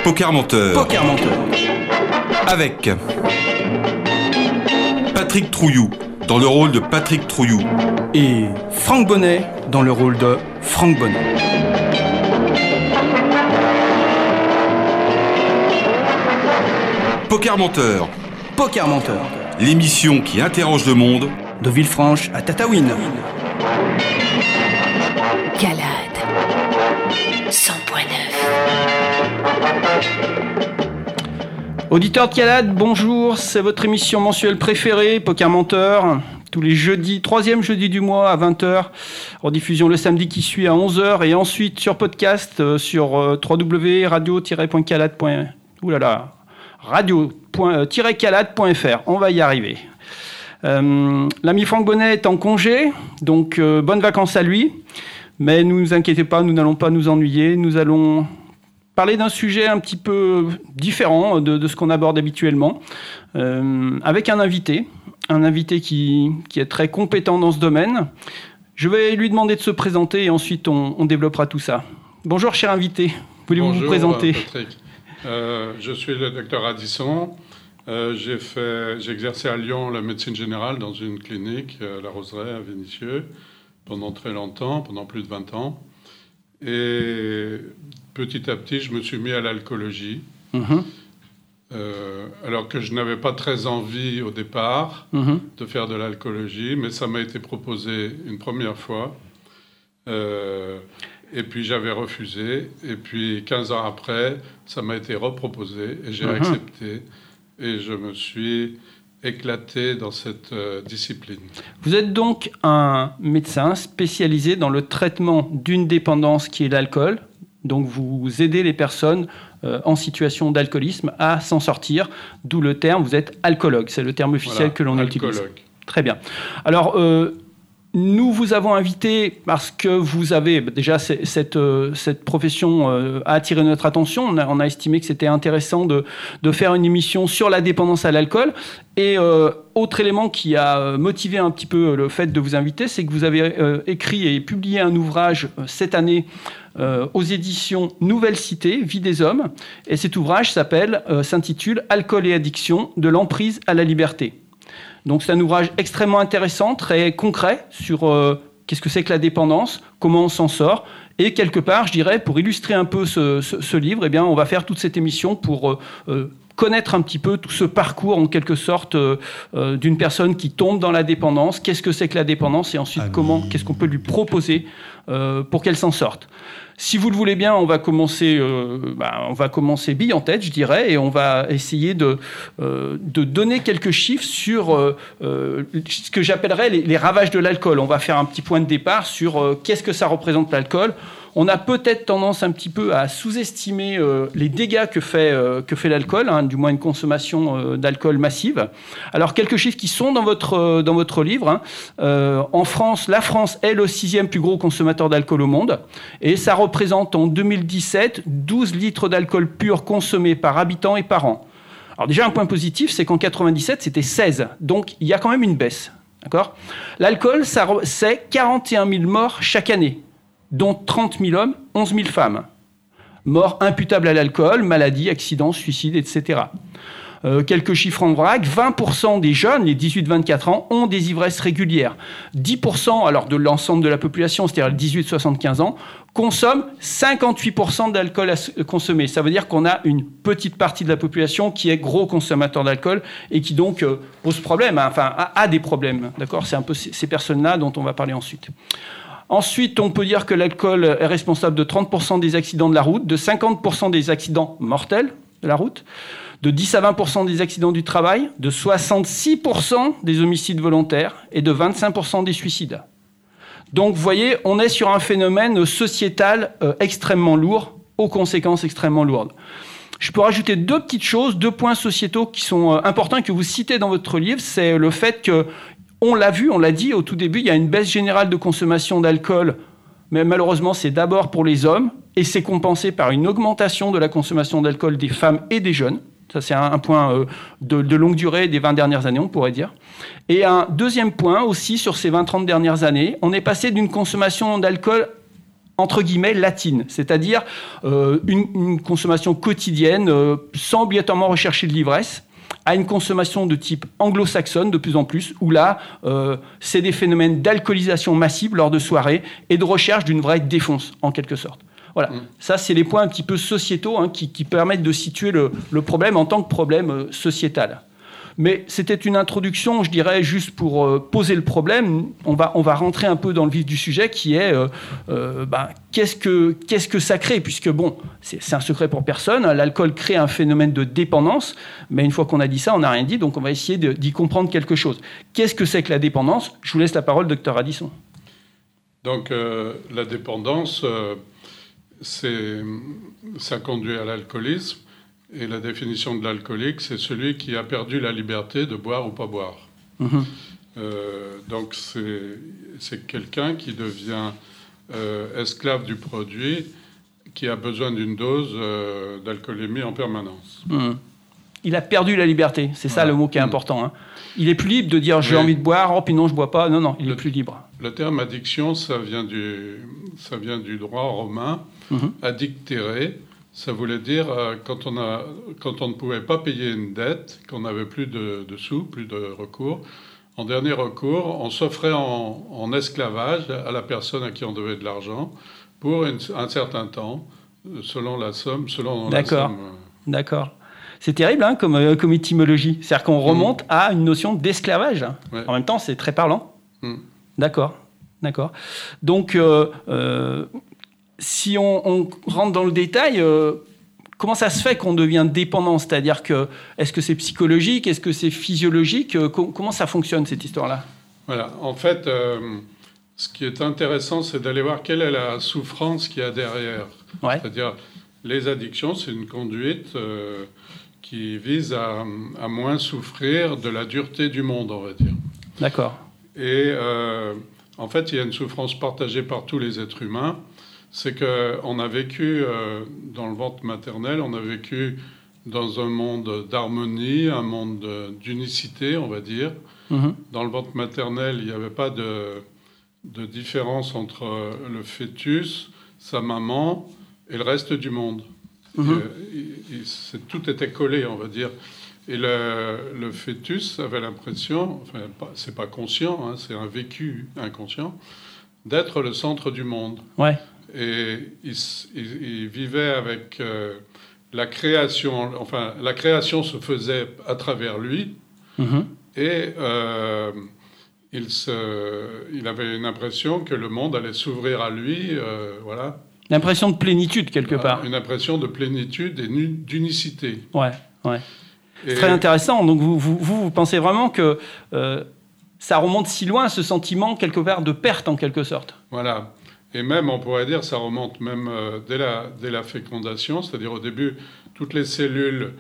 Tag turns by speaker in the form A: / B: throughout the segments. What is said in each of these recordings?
A: Poker Menteur. Avec Patrick Trouilloux dans le rôle de Patrick Trouilloux
B: et Franck Bonnet dans le rôle de Franck Bonnet.
A: Poker Menteur.
B: L'émission
A: qui interroge le monde
B: de Villefranche à Tataouine.
C: Calade 100.9.
B: Auditeurs de Calade, bonjour, c'est votre émission mensuelle préférée, Poker Menteur. Tous les jeudis, 3e jeudi du mois à 20h, rediffusion le samedi qui suit à 11h et ensuite sur podcast sur radio-calade.fr. On va y arriver. L'ami Franck Bonnet est en congé, donc bonnes vacances à lui. Mais ne vous inquiétez pas, nous n'allons pas nous ennuyer. Nous allons parler d'un sujet un petit peu différent de ce qu'on aborde habituellement, avec un invité qui est très compétent dans ce domaine. Je vais lui demander de se présenter et ensuite on développera tout ça. Bonjour cher invité, voulez-vous vous présenter ?
D: Patrick. Je suis le docteur Addisson. J'ai exercé à Lyon la médecine générale dans une clinique à la Roseraie, à Vénissieux, pendant très longtemps, pendant plus de 20 ans. Et petit à petit, je me suis mis à l'alcoolologie. Alors que je n'avais pas très envie au départ de faire de l'alcoolologie, mais ça m'a été proposé une première fois. Et puis j'avais refusé. Et puis 15 ans après, ça m'a été reproposé et j'ai accepté. Et je me suis éclaté dans cette discipline.
B: Vous êtes donc un médecin spécialisé dans le traitement d'une dépendance qui est l'alcool. Donc vous aidez les personnes en situation d'alcoolisme à s'en sortir, d'où le terme, vous êtes alcoologue. C'est le terme officiel que l'on utilise. Très bien. Alors, nous vous avons invité parce que vous avez déjà cette profession a attiré notre attention. On a estimé que c'était intéressant de faire une émission sur la dépendance à l'alcool. Et autre élément qui a motivé un petit peu le fait de vous inviter, c'est que vous avez écrit et publié un ouvrage cette année aux éditions Nouvelle Cité, Vie des hommes. Et cet ouvrage s'intitule « Alcool et addiction, de l'emprise à la liberté ». Donc c'est un ouvrage extrêmement intéressant, très concret sur qu'est-ce que c'est que la dépendance, comment on s'en sort. Et quelque part, je dirais, pour illustrer un peu ce livre, eh bien, on va faire toute cette émission pour connaître un petit peu tout ce parcours, en quelque sorte, d'une personne qui tombe dans la dépendance. Qu'est-ce que c'est que la dépendance et ensuite, qu'est-ce qu'on peut lui proposer pour qu'elle s'en sorte. Si vous le voulez bien, on va commencer bille en tête, je dirais, et on va essayer de donner quelques chiffres sur ce que j'appellerais les ravages de l'alcool. On va faire un petit point de départ sur qu'est-ce que ça représente l'alcool. On a peut-être tendance un petit peu à sous-estimer les dégâts que fait l'alcool, du moins une consommation d'alcool massive. Alors, quelques chiffres qui sont dans votre livre. En France, la France est le 6e plus gros consommateur d'alcool au monde. Et ça représente en 2017 12 litres d'alcool pur consommés par habitant et par an. Alors déjà, un point positif, c'est qu'en 97, c'était 16. Donc, il y a quand même une baisse. D'accord ? L'alcool, c'est 41 000 morts chaque année, dont 30 000 hommes, 11 000 femmes. Morts imputables à l'alcool, maladies, accidents, suicides, etc. Quelques chiffres en vrac, 20% des jeunes, les 18-24 ans, ont des ivresses régulières. 10% alors de l'ensemble de la population, c'est-à-dire les 18-75 ans, consomment 58% d'alcool à consommer. Ça veut dire qu'on a une petite partie de la population qui est gros consommateur d'alcool et qui donc pose problème, a des problèmes. D'accord ? C'est un peu ces personnes-là dont on va parler ensuite. Ensuite, on peut dire que l'alcool est responsable de 30% des accidents de la route, de 50% des accidents mortels de la route, de 10 à 20% des accidents du travail, de 66% des homicides volontaires et de 25% des suicides. Donc, vous voyez, on est sur un phénomène sociétal extrêmement lourd, aux conséquences extrêmement lourdes. Je peux rajouter 2 petites choses, 2 points sociétaux qui sont importants et que vous citez dans votre livre. C'est le fait que, on l'a vu, on l'a dit au tout début, il y a une baisse générale de consommation d'alcool, mais malheureusement, c'est d'abord pour les hommes et c'est compensé par une augmentation de la consommation d'alcool des femmes et des jeunes. Ça, c'est un point de longue durée des 20 dernières années, on pourrait dire. Et un deuxième point aussi, sur ces 20-30 dernières années, on est passé d'une consommation d'alcool entre guillemets latine, c'est-à-dire une consommation quotidienne sans obligatoirement rechercher de l'ivresse, à une consommation de type anglo-saxonne de plus en plus, où là, c'est des phénomènes d'alcoolisation massive lors de soirées et de recherche d'une vraie défonce, en quelque sorte. Voilà, ça c'est les points un petit peu sociétaux qui permettent de situer le problème en tant que problème sociétal. Mais c'était une introduction, je dirais, juste pour poser le problème. On va rentrer un peu dans le vif du sujet, qui est qu'est-ce que ça crée, puisque bon, c'est un secret pour personne. L'alcool crée un phénomène de dépendance, mais une fois qu'on a dit ça, on n'a rien dit, donc on va essayer d'y comprendre quelque chose. Qu'est-ce que c'est que la dépendance ? Je vous laisse la parole, docteur Addison.
D: Donc la dépendance, ça conduit à l'alcoolisme. Et la définition de l'alcoolique, c'est celui qui a perdu la liberté de boire ou pas boire. Donc c'est quelqu'un qui devient esclave du produit, qui a besoin d'une dose d'alcoolémie en permanence.
B: Il a perdu la liberté, c'est ça le mot qui est important. Hein. Il est plus libre de dire j'ai envie de boire, oh puis non je bois pas. Non, il est plus libre. Le
D: terme addiction, ça vient du droit romain, addictere. Ça voulait dire quand on ne pouvait pas payer une dette, qu'on n'avait plus de sous, plus de recours. En dernier recours, on s'offrait en esclavage à la personne à qui on devait de l'argent pour un certain temps, selon la somme.
B: D'accord. C'est terrible hein, comme étymologie. C'est-à-dire qu'on remonte à une notion d'esclavage. Ouais. En même temps, c'est très parlant. D'accord. Donc, si on rentre dans le détail, comment ça se fait qu'on devient dépendant ? C'est-à-dire est-ce que c'est psychologique ? Est-ce que c'est physiologique ? Comment ça fonctionne, cette histoire-là ?
D: Voilà. En fait, ce qui est intéressant, c'est d'aller voir quelle est la souffrance qu'il y a derrière. Ouais. C'est-à-dire, les addictions, c'est une conduite qui vise à moins souffrir de la dureté du monde, on va dire.
B: D'accord.
D: Et en fait, il y a une souffrance partagée par tous les êtres humains. C'est qu'on a vécu dans le ventre maternel, on a vécu dans un monde d'harmonie, un monde d'unicité, on va dire. Dans le ventre maternel, il n'y avait pas de différence entre le fœtus, sa maman et le reste du monde. Tout était collé, on va dire. Et le fœtus avait l'impression, enfin, c'est pas conscient, hein, c'est un vécu inconscient, d'être le centre du monde.
B: Ouais.
D: Et il vivait avec la création. Enfin, la création se faisait à travers lui. Et il avait une impression que le monde allait s'ouvrir à lui. Voilà.
B: L'impression de plénitude, quelque part.
D: Une impression de plénitude et d'unicité.
B: Ouais. C'est très intéressant. Donc, vous pensez vraiment que ça remonte si loin, ce sentiment, quelque part, de perte, en quelque sorte.
D: Voilà. Et même, on pourrait dire, ça remonte même dès la fécondation, c'est-à-dire au début, toutes les cellules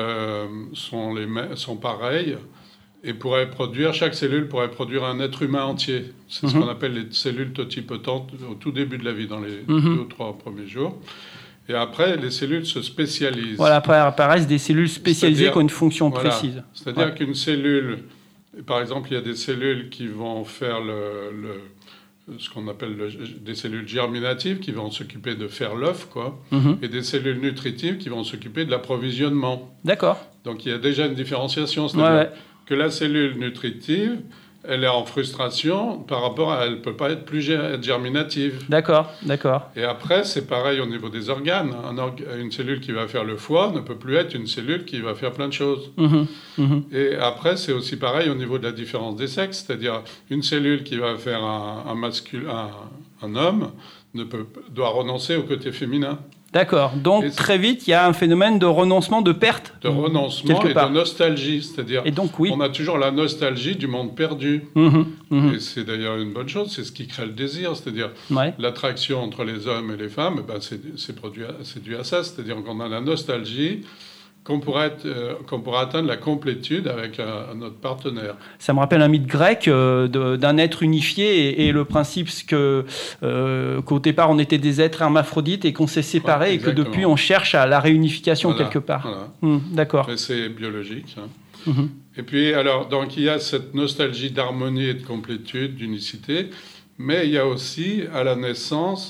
D: sont pareilles et chaque cellule pourrait produire un être humain entier. C'est ce qu'on appelle les cellules totipotentes au tout début de la vie, dans les 2 ou 3 premiers jours. Et après, les cellules se spécialisent.
B: Voilà, après apparaissent des cellules spécialisées qui ont une fonction précise.
D: C'est-à-dire qu'une cellule, par exemple, il y a des cellules qui vont faire ce qu'on appelle des cellules germinatives qui vont s'occuper de faire l'œuf, et des cellules nutritives qui vont s'occuper de l'approvisionnement.
B: D'accord.
D: Donc il y a déjà une différenciation, c'est-à-dire que la cellule nutritive, elle est en frustration par rapport à elle ne peut pas être plus germinative.
B: D'accord.
D: Et après, c'est pareil au niveau des organes. Une cellule qui va faire le foie ne peut plus être une cellule qui va faire plein de choses. Et après, c'est aussi pareil au niveau de la différence des sexes. C'est-à-dire, une cellule qui va faire un homme doit renoncer au côté féminin.
B: D'accord. Donc, très vite, il y a un phénomène de renoncement, de perte.
D: De renoncement et de nostalgie. C'est-à-dire, on a toujours la nostalgie du monde perdu. Et c'est d'ailleurs une bonne chose. C'est ce qui crée le désir. C'est-à-dire, l'attraction entre les hommes et les femmes, c'est dû à ça. C'est-à-dire qu'on a la nostalgie qu'on pourrait atteindre la complétude avec notre partenaire.
B: Ça me rappelle un mythe grec d'un être unifié et le principe qu'au départ on était des êtres hermaphrodites et qu'on s'est séparés et que depuis on cherche à la réunification quelque part.
D: Voilà.
B: D'accord.
D: Mais c'est biologique. Et puis alors, donc il y a cette nostalgie d'harmonie et de complétude, d'unicité, mais il y a aussi à la naissance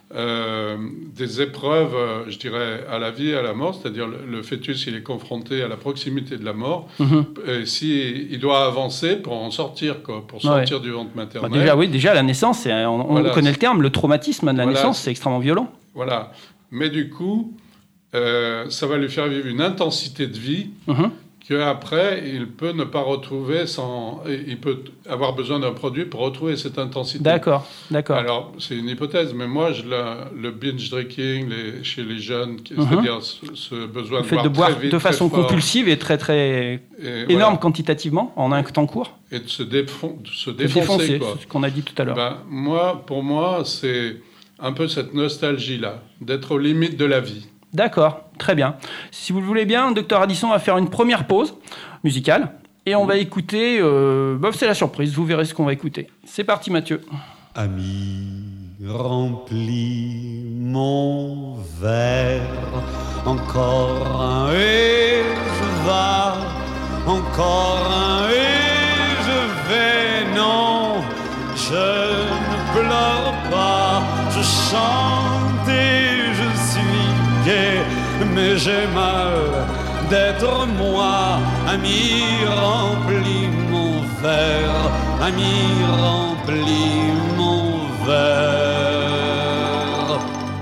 D: des épreuves, je dirais, à la vie et à la mort, c'est-à-dire le fœtus, il est confronté à la proximité de la mort, et il doit avancer pour en sortir, quoi, pour sortir du ventre maternel.
B: Déjà, la naissance, on connaît le terme, le traumatisme de la naissance, c'est extrêmement violent.
D: Voilà, mais du coup, ça va lui faire vivre une intensité de vie qu'après, il peut ne pas retrouver il peut avoir besoin d'un produit pour retrouver cette intensité.
B: D'accord.
D: Alors, c'est une hypothèse, mais moi, le binge drinking chez les jeunes, c'est-à-dire ce besoin de boire très vite,
B: de façon compulsive et très, très énorme quantitativement, en un temps court.
D: Et de se défoncer, quoi.
B: C'est ce qu'on a dit tout à l'heure.
D: Pour moi, c'est un peu cette nostalgie-là, d'être aux limites de la vie.
B: D'accord, très bien. Si vous le voulez bien, Dr Addison va faire une première pause musicale et on va écouter... c'est la surprise, vous verrez ce qu'on va écouter. C'est parti, Mathieu.
E: Ami, remplis mon verre, encore un et je vas, encore un et je vais, non, je ne pleure pas, je chante et je suis gai, mais j'ai mal d'être moi. Ami, remplis mon verre, ami, remplis mon verre.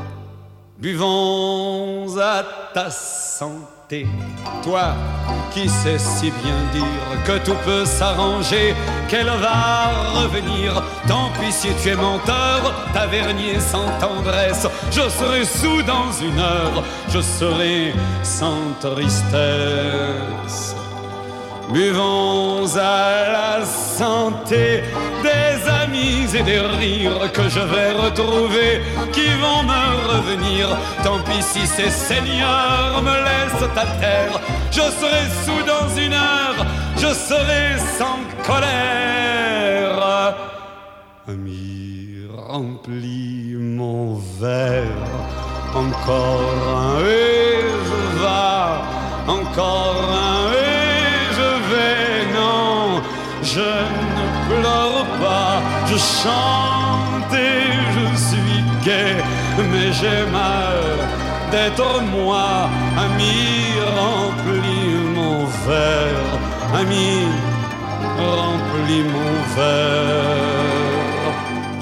E: Buvons à ta santé, toi qui sais si bien dire que tout peut s'arranger, qu'elle va revenir. Tant pis si tu es menteur, tavernier sans tendresse, je serai saoul dans une heure, je serai sans tristesse. Buvons à la santé des amis et des rires que je vais retrouver, qui vont me revenir. Tant pis si ces seigneurs me laissent à terre, je serai saoul dans une heure, je serai sans colère. Ami, remplis mon verre, encore un et je vas, encore un et je vais, non, je ne pleure pas, je chante et je suis gai, mais j'ai mal d'être moi. Ami, remplis mon verre, ami, remplis mon verre.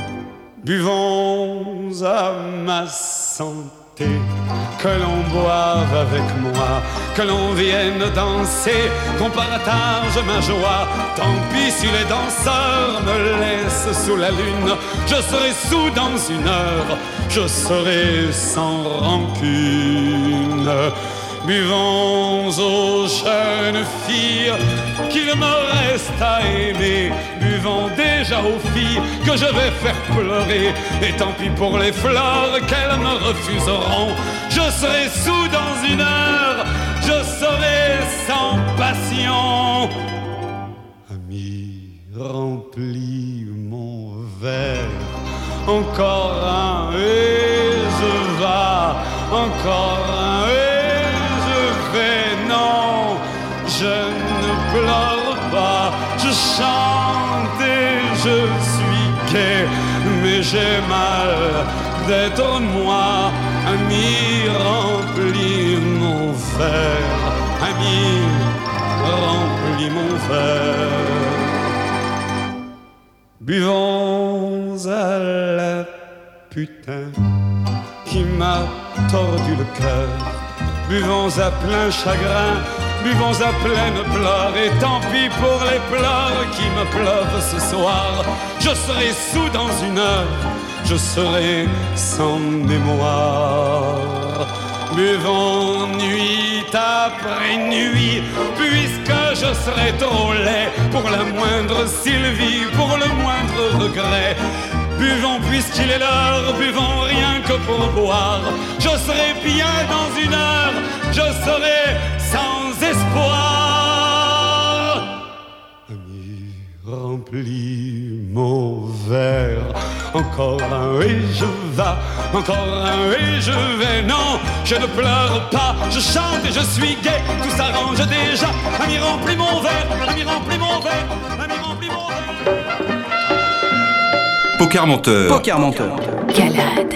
E: Buvons à ma santé, que l'on boive avec moi, que l'on vienne danser, qu'on partage ma joie. Tant pis si les danseurs me laissent sous la lune, je serai saoul dans une heure, je serai sans rancune. Buvons aux jeunes filles qu'il me reste à aimer, buvons déjà aux filles que je vais faire pleurer, et tant pis pour les fleurs qu'elles me refuseront, je serai saoul dans une heure, je serai sans passion. Ami, remplis mon verre, encore un et je vas, encore un et non, je ne pleure pas, je chante et je suis gai, mais j'ai mal d'être moi. Ami, remplis mon verre, ami, remplis mon verre. Buvons à la putain qui m'a tordu le cœur, buvons à plein chagrin, buvons à pleine pleurs, et tant pis pour les pleurs qui me pleuvent ce soir. Je serai saoul dans une heure, je serai sans mémoire. Buvons nuit après nuit, puisque je serai trop laid pour la moindre Sylvie, pour le moindre regret. Buvons puisqu'il est l'heure, buvons rien que pour boire. Je serai bien dans une heure, je serai sans espoir. Ami, remplis mon verre, encore un et je vas, encore un et je vais. Non, je ne pleure pas, je chante et je suis gai, tout s'arrange déjà. Ami, remplis mon verre, ami, remplis mon verre, ami, remplis mon verre.
A: Poker Menteur.
F: Poker Menteur.
C: Calade.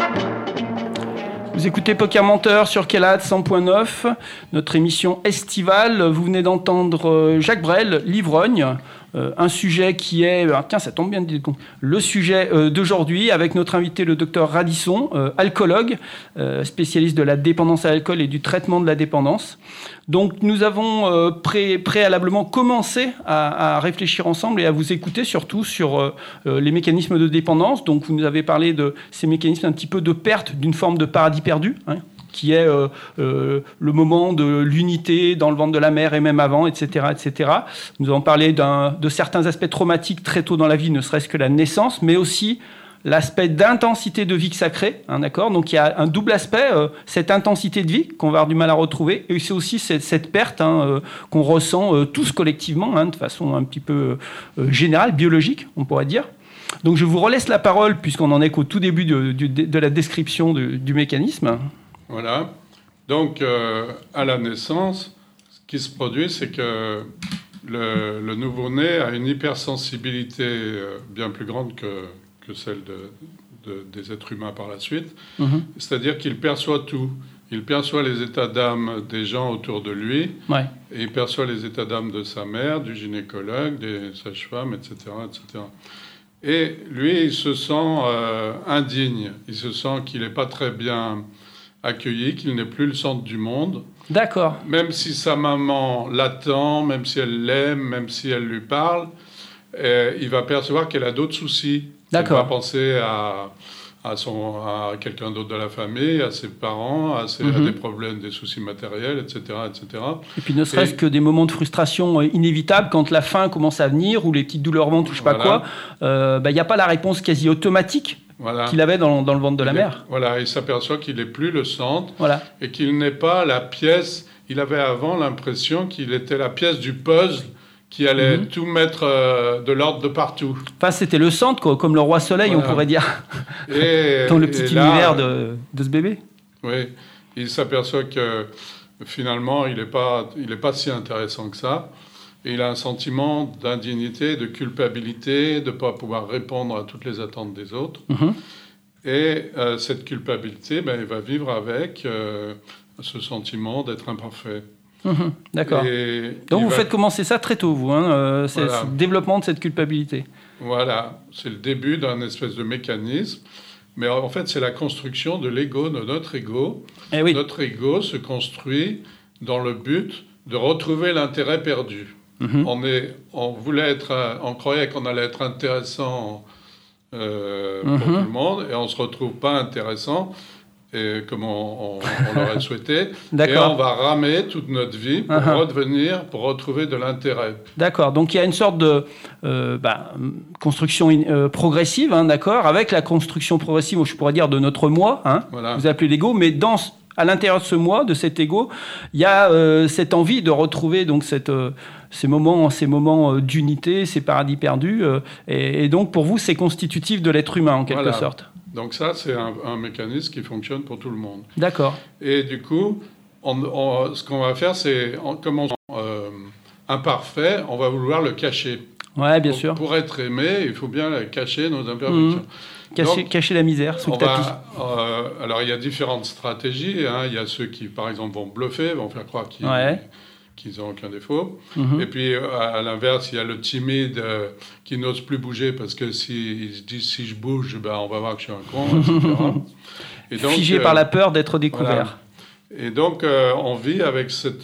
B: Vous écoutez Poker Menteur sur Calade 100.9, notre émission estivale. Vous venez d'entendre Jacques Brel, l'ivrogne. Un sujet qui est... tiens, ça tombe bien de dire le sujet d'aujourd'hui avec notre invité, le docteur Radisson, alcoologue, spécialiste de la dépendance à l'alcool et du traitement de la dépendance. Donc, nous avons préalablement commencé à réfléchir ensemble et à vous écouter surtout sur les mécanismes de dépendance. Donc, vous nous avez parlé de ces mécanismes un petit peu de perte d'une forme de paradis perdu, hein, qui est le moment de l'unité dans le ventre de la mère et même avant, etc., etc. Nous avons parlé de certains aspects traumatiques très tôt dans la vie, ne serait-ce que la naissance, mais aussi l'aspect d'intensité de vie sacrée, hein, d'accord ? Donc il y a un double aspect, cette intensité de vie qu'on va avoir du mal à retrouver, et c'est aussi cette perte qu'on ressent tous collectivement, hein, de façon un petit peu générale, biologique, on pourrait dire. Donc je vous relaisse la parole, puisqu'on en est qu'au tout début de la description du mécanisme.
D: Voilà. Donc, à la naissance, ce qui se produit, c'est que le nouveau-né a une hypersensibilité bien plus grande que celle des êtres humains par la suite. Mm-hmm. C'est-à-dire qu'il perçoit tout. Il perçoit les états d'âme des gens autour de lui, ouais. Et il perçoit les états d'âme de sa mère, du gynécologue, des sages-femmes, etc., etc. Et lui, il se sent indigne. Il se sent qu'il n'est pas très bien accueilli, qu'il n'est plus le centre du monde.
B: D'accord.
D: Même si sa maman l'attend, même si elle l'aime, même si elle lui parle, il va percevoir qu'elle a d'autres soucis.
B: D'accord.
D: Il va penser à quelqu'un d'autre de la famille, à ses parents, à des problèmes, des soucis matériels, etc., etc.
B: Et puis ne serait-ce que des moments de frustration inévitables quand la faim commence à venir ou les petites douleurs ventre ou je sais pas quoi, il n'y a pas la réponse quasi automatique. Voilà. Qu'il avait dans le ventre de la mère.
D: Voilà, il s'aperçoit qu'il n'est plus le centre,
B: voilà.
D: Et qu'il n'est pas la pièce. Il avait avant l'impression qu'il était la pièce du puzzle qui allait tout mettre de l'ordre de partout.
B: Enfin, c'était le centre, quoi, comme le roi soleil, voilà. On pourrait dire, dans le petit univers de ce bébé.
D: Oui, il s'aperçoit que finalement, il n'est pas si intéressant que ça. Et il a un sentiment d'indignité, de culpabilité, de ne pas pouvoir répondre à toutes les attentes des autres. Mm-hmm. Et cette culpabilité, il va vivre avec ce sentiment d'être imparfait.
B: Mm-hmm. D'accord. Donc vous faites commencer ça très tôt, vous, hein, c'est le développement de cette culpabilité.
D: Voilà, c'est le début d'un espèce de mécanisme. Mais en fait, c'est la construction de l'ego, de notre ego.
B: Eh oui.
D: Notre ego se construit dans le but de retrouver l'intérêt perdu. Mm-hmm. On croyait qu'on allait être intéressant pour tout le monde, et on ne se retrouve pas intéressant comme on l'aurait souhaité.
B: D'accord.
D: Et on va ramer toute notre vie pour retrouver de l'intérêt.
B: D'accord, donc il y a une sorte de construction progressive, hein, d'accord, avec la construction progressive, je pourrais dire, de notre moi, hein, voilà. Vous appelez l'ego, mais à l'intérieur de ce moi, de cet ego, il y a cette envie de retrouver donc ces moments d'unité, ces paradis perdus. Et donc, pour vous, c'est constitutif de l'être humain, en quelque sorte.
D: Donc ça, c'est un mécanisme qui fonctionne pour tout le monde.
B: D'accord.
D: Et du coup, ce qu'on va faire, c'est, comme on est imparfait, on va vouloir le cacher.
B: Ouais, bien sûr.
D: Pour être aimé, il faut bien cacher nos imperfections.
B: Cacher la misère sous le tapis.
D: Alors, il y a différentes stratégies. Hein. Il y a ceux qui, par exemple, vont bluffer, vont faire croire qu'ils n'ont aucun défaut. Mm-hmm. Et puis, à l'inverse, il y a le timide qui n'ose plus bouger parce que s'il se dit « si je bouge, on va voir que je suis un con », etc.
B: Et donc, figé par la peur d'être découvert.
D: Voilà. Et donc, on vit avec ce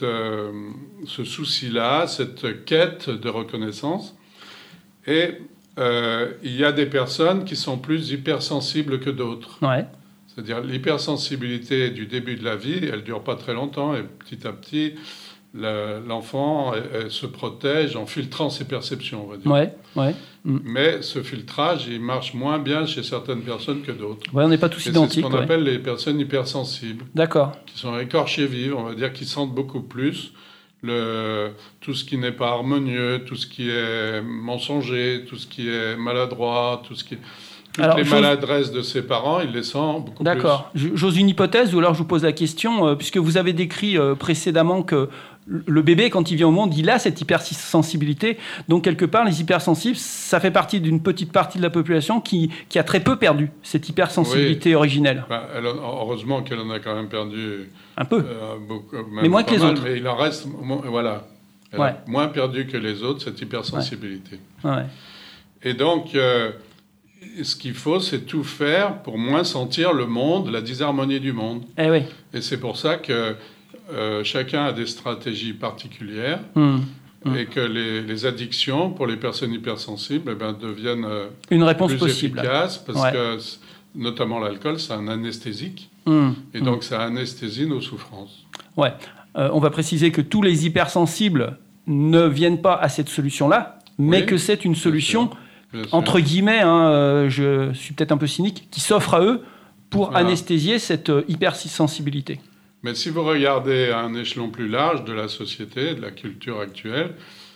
D: souci-là, cette quête de reconnaissance. Et il y a des personnes qui sont plus hypersensibles que d'autres.
B: Ouais.
D: C'est-à-dire l'hypersensibilité du début de la vie, elle ne dure pas très longtemps, et petit à petit, l'enfant se protège en filtrant ses perceptions, on va dire.
B: Ouais.
D: Mais ce filtrage, il marche moins bien chez certaines personnes que d'autres.
B: Ouais, on n'est pas tous identiques.
D: C'est ce qu'on appelle les personnes hypersensibles.
B: D'accord.
D: Qui sont écorchées vives, on va dire, qui sentent beaucoup plus tout ce qui n'est pas harmonieux, tout ce qui est mensonger, tout ce qui est maladroit, toutes les maladresses de ses parents, il les sent beaucoup plus.
B: D'accord. J'ose une hypothèse, ou alors je vous pose la question, puisque vous avez décrit précédemment que le bébé, quand il vient au monde, il a cette hypersensibilité. Donc, quelque part, les hypersensibles, ça fait partie d'une petite partie de la population qui a très peu perdu cette hypersensibilité originelle.
D: Heureusement qu'elle en a quand même perdu
B: un peu.
D: Beaucoup,
B: mais moins que les autres.
D: Mais il en reste, voilà. Elle a moins perdu que les autres, cette hypersensibilité.
B: Ouais.
D: Et donc, ce qu'il faut, c'est tout faire pour moins sentir le monde, la disharmonie du monde.
B: Oui.
D: Et c'est pour ça que chacun a des stratégies particulières et que les addictions pour les personnes hypersensibles deviennent
B: une réponse
D: plus
B: possible.
D: efficaces parce que, notamment l'alcool, c'est un anesthésique et donc ça anesthésie nos souffrances.
B: Ouais. On va préciser que tous les hypersensibles ne viennent pas à cette solution-là, mais que c'est une solution, entre guillemets, je suis peut-être un peu cynique, qui s'offre à eux pour anesthésier cette hypersensibilité.
D: Mais si vous regardez à un échelon plus large de la société, de la culture actuelle,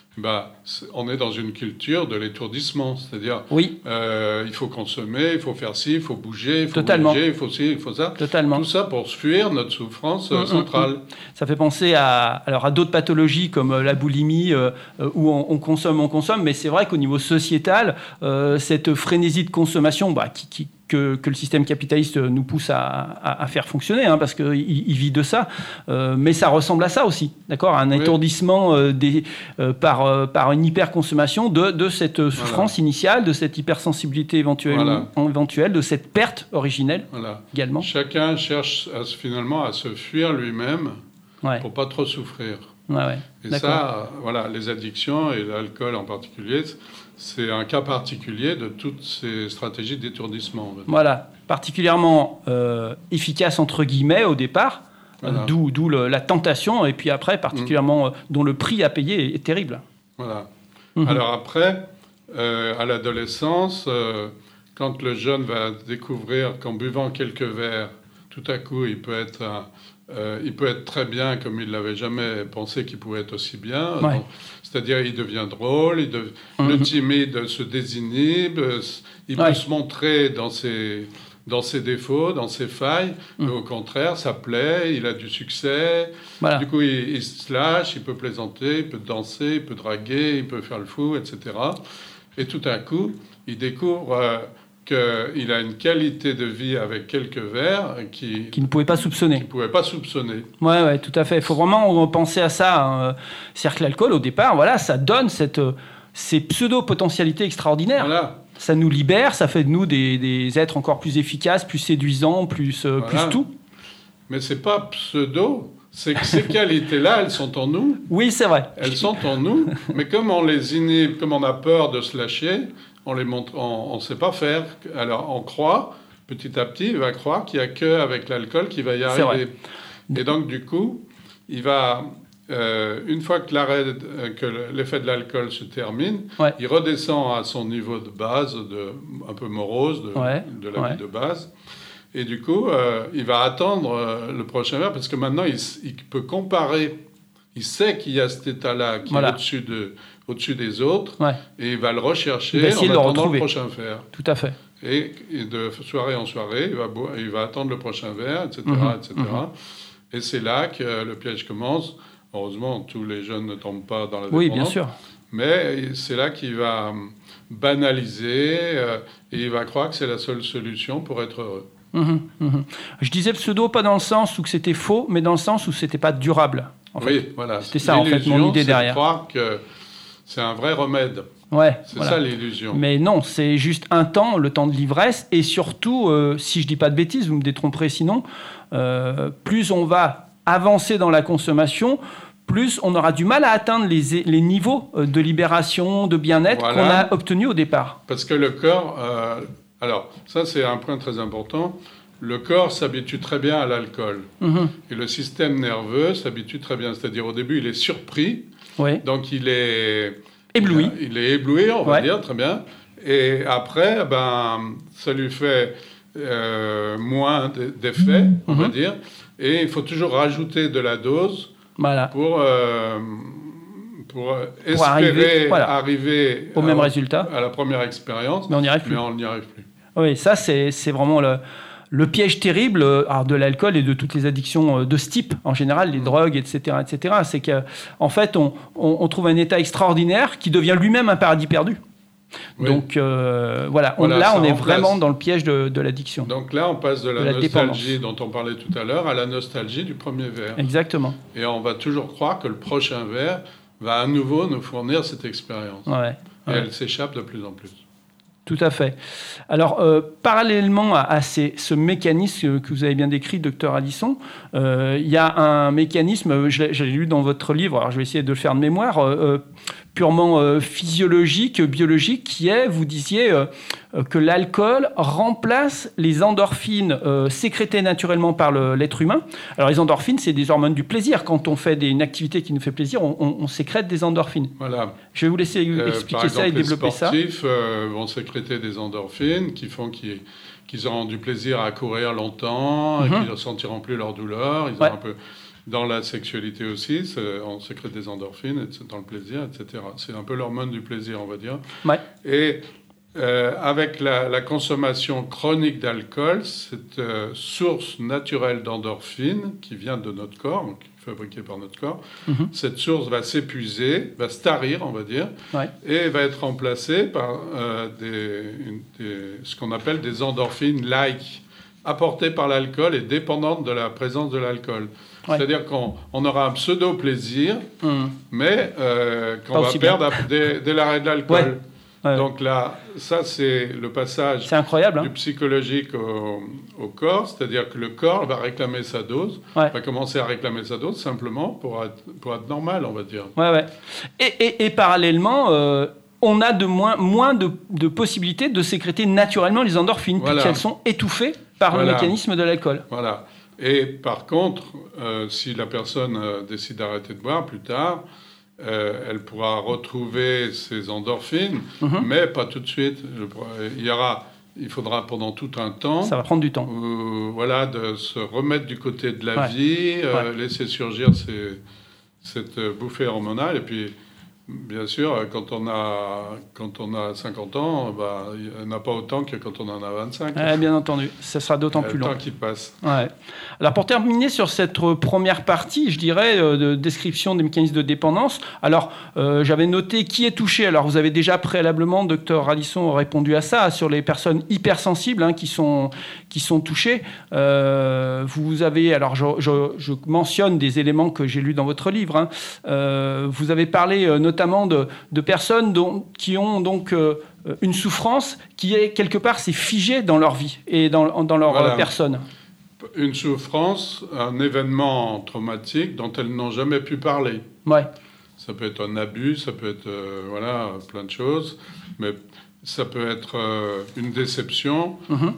D: on est dans une culture de l'étourdissement. C'est-à-dire, il faut consommer, il faut faire ci, il faut bouger, il faut bouger, il faut ci, il faut ça.
B: Totalement.
D: Tout ça pour fuir notre souffrance centrale.
B: Ça fait penser à d'autres pathologies comme la boulimie, où on consomme, mais c'est vrai qu'au niveau sociétal, cette frénésie de consommation que le système capitaliste nous pousse à faire fonctionner, parce qu'il vit de ça, mais ça ressemble à ça aussi, d'accord, un étourdissement par une hyperconsommation de cette souffrance initiale, de cette hypersensibilité éventuelle, de cette perte originelle également.
D: Chacun cherche finalement à se fuir lui-même pour pas trop souffrir. Et ça, les addictions et l'alcool en particulier, c'est un cas particulier de toutes ces stratégies d'étourdissement.
B: Voilà, particulièrement efficace entre guillemets au départ, d'où la tentation, et puis après particulièrement dont le prix à payer est terrible.
D: Voilà. Alors après, à l'adolescence, quand le jeune va découvrir qu'en buvant quelques verres, tout à coup, il peut être très bien comme il ne l'avait jamais pensé qu'il pouvait être aussi bien. Donc, c'est-à-dire, il devient drôle, le timide se désinhibe, il peut se montrer dans ses défauts, dans ses failles, mais au contraire, ça plaît, il a du succès. Du coup, il se lâche, il peut plaisanter, il peut danser, il peut draguer, il peut faire le fou, etc. Et tout à coup, il découvre qu'il a une qualité de vie avec quelques verres qu'il
B: ne pouvait pas soupçonner.
D: Ouais,
B: tout à fait. Il faut vraiment penser à ça. C'est-à-dire que l'alcool, au départ, ça donne ces pseudo-potentialités extraordinaires. Ça nous libère, ça fait de nous des êtres encore plus efficaces, plus séduisants, plus tout.
D: Mais c'est pas pseudo, c'est que ces qualités-là, elles sont en nous.
B: Oui, c'est vrai.
D: Elles sont en nous, mais comme on les inhibe, comme on a peur de se lâcher, on les montre, on ne sait pas faire. Alors on croit, petit à petit, il va croire qu'il n'y a qu'avec l'alcool qu'il va y arriver. Et donc du coup, il va, une fois que l'effet de l'alcool se termine, il redescend à son niveau de base, un peu morose, de la vie de base. Et du coup, il va attendre le prochain verre, parce que maintenant, il peut comparer. Il sait qu'il y a cet état-là qui est au-dessus des autres, et il va le rechercher en attendant le prochain verre.
B: Tout à fait.
D: Et de soirée en soirée, il va attendre le prochain verre, etc. etc. Et c'est là que le piège commence. Heureusement, tous les jeunes ne tombent pas dans la dépendance.
B: Oui, bien sûr.
D: Mais c'est là qu'il va banaliser et il va croire que c'est la seule solution pour être heureux.
B: Je disais pseudo, pas dans le sens où que c'était faux, mais dans le sens où c'était pas durable. C'était ça, en fait, mon idée derrière.
D: C'est de croire que c'est un vrai remède. C'est ça l'illusion.
B: Mais non, c'est juste un temps, le temps de l'ivresse, et surtout, si je dis pas de bêtises, vous me détromperez sinon, plus on va avancer dans la consommation, plus on aura du mal à atteindre les niveaux de libération, de bien-être qu'on a obtenus au départ.
D: Parce que le corps... alors, ça c'est un point très important. Le corps s'habitue très bien à l'alcool. Et le système nerveux s'habitue très bien. C'est-à-dire, au début, il est surpris. Donc, il est...
B: ébloui.
D: Il est ébloui, on va dire, très bien. Et après, ça lui fait moins d'effet, on va dire. Et il faut toujours rajouter de la dose pour espérer arriver
B: au même résultat,
D: à la première expérience.
B: Mais on n'y arrive plus.
D: Mais on n'y arrive plus.
B: Oui, ça, c'est vraiment Le piège terrible de l'alcool et de toutes les addictions de ce type, en général, les drogues, etc., c'est qu'en fait, on trouve un état extraordinaire qui devient lui-même un paradis perdu. Oui. Donc voilà, on est vraiment dans le piège de l'addiction.
D: Donc là, on passe de la nostalgie dont on parlait tout à l'heure à la nostalgie du premier verre.
B: Exactement.
D: Et on va toujours croire que le prochain verre va à nouveau nous fournir cette expérience. Et elle s'échappe de plus en plus.
B: Tout à fait. Alors, parallèlement à ce mécanisme que vous avez bien décrit, Dr Addison, il y a un mécanisme, je l'ai lu dans votre livre, alors je vais essayer de le faire de mémoire, purement physiologique, biologique, qui est, vous disiez, que l'alcool remplace les endorphines sécrétées naturellement par l'être humain. Alors, les endorphines, c'est des hormones du plaisir. Quand on fait une activité qui nous fait plaisir, on sécrète des endorphines.
D: Voilà.
B: Je vais vous laisser expliquer ça et développer ça.
D: Les sportifs vont sécréter des endorphines qui font qu'ils auront du plaisir à courir longtemps, et qu'ils ne ressentiront plus leur douleur. Ils ont un peu... Dans la sexualité aussi, on sécrète des endorphines dans le plaisir, etc. C'est un peu l'hormone du plaisir, on va dire.
B: Ouais.
D: Et avec la consommation chronique d'alcool, cette source naturelle d'endorphines qui vient de notre corps, donc fabriquée par notre corps, cette source va s'épuiser, va se tarir, on va dire, et va être remplacée par ce qu'on appelle des endorphines-like, apportées par l'alcool et dépendantes de la présence de l'alcool. Ouais. C'est-à-dire qu'on aura un pseudo-plaisir, mais qu'on va perdre dès l'arrêt de l'alcool. Ouais. Donc là, ça, c'est le passage du psychologique au corps, c'est-à-dire que le corps va réclamer sa dose, va commencer à réclamer sa dose simplement pour être normal, on va dire.
B: Ouais. Et parallèlement, on a moins de possibilités de sécréter naturellement les endorphines, puisqu'elles sont étouffées par le mécanisme de l'alcool.
D: Voilà. Et par contre, si la personne décide d'arrêter de boire plus tard, elle pourra retrouver ses endorphines, mais pas tout de suite. Il faudra pendant tout un temps...
B: Ça va prendre du temps.
D: De se remettre du côté de la vie, laisser surgir cette bouffée hormonale, et puis... Bien sûr, quand on a 50 ans, il n'y en a pas autant que quand on en a 25.
B: Bien entendu, ça sera d'autant plus long.
D: Le temps qui passe.
B: Ouais. Alors, pour terminer sur cette première partie, je dirais, de description des mécanismes de dépendance, alors, j'avais noté qui est touché. Alors, vous avez déjà préalablement, Dr Addison, répondu à ça, sur les personnes hypersensibles qui sont touchées. Vous avez, alors, je mentionne des éléments que j'ai lus dans votre livre. Vous avez parlé notamment de personnes qui ont donc une souffrance qui est quelque part c'est figé dans leur vie et dans leur personne.
D: Une souffrance, un événement traumatique dont elles n'ont jamais pu parler.
B: Ouais.
D: Ça peut être un abus, ça peut être plein de choses, mais ça peut être une déception.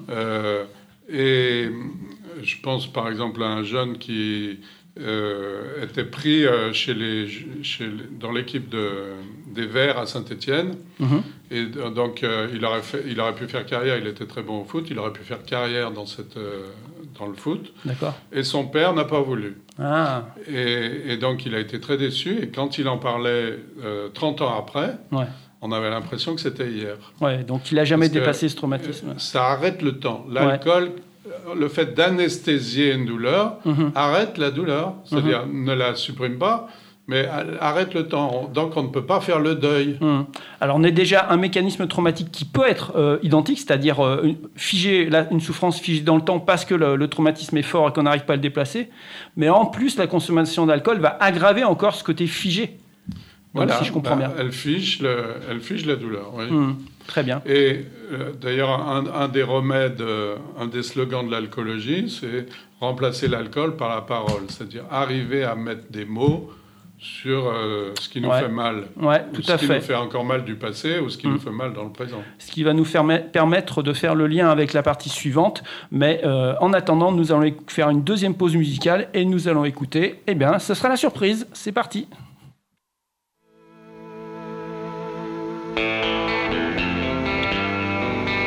D: Et je pense par exemple à un jeune qui était pris dans l'équipe des Verts à Saint-Étienne. Et donc, il aurait pu faire carrière. Il était très bon au foot. Il aurait pu faire carrière dans le foot.
B: D'accord.
D: Et son père n'a pas voulu.
B: Ah.
D: Et donc, il a été très déçu. Et quand il en parlait 30 ans après, on avait l'impression que c'était hier.
B: Ouais, donc, il n'a jamais dépassé ce traumatisme.
D: Ça arrête le temps. L'alcool... Le fait d'anesthésier une douleur arrête la douleur, c'est-à-dire ne la supprime pas, mais arrête le temps. Donc on ne peut pas faire le deuil.
B: Alors on a déjà un mécanisme traumatique qui peut être identique, c'est-à-dire une souffrance figée dans le temps parce que le traumatisme est fort et qu'on n'arrive pas à le déplacer. Mais en plus, la consommation d'alcool va aggraver encore ce côté figé.
D: Voilà,
B: si je comprends bien.
D: Elle fige la douleur, oui.
B: Très bien.
D: Et d'ailleurs, un des remèdes, un des slogans de l'alcoolologie, c'est remplacer l'alcool par la parole. C'est-à-dire arriver à mettre des mots sur ce qui nous fait mal.
B: Tout à fait.
D: Ce qui nous fait encore mal du passé ou ce qui nous fait mal dans le présent.
B: Ce qui va nous permettre de faire le lien avec la partie suivante. Mais en attendant, nous allons faire une deuxième pause musicale et nous allons écouter, ce sera la surprise. C'est parti.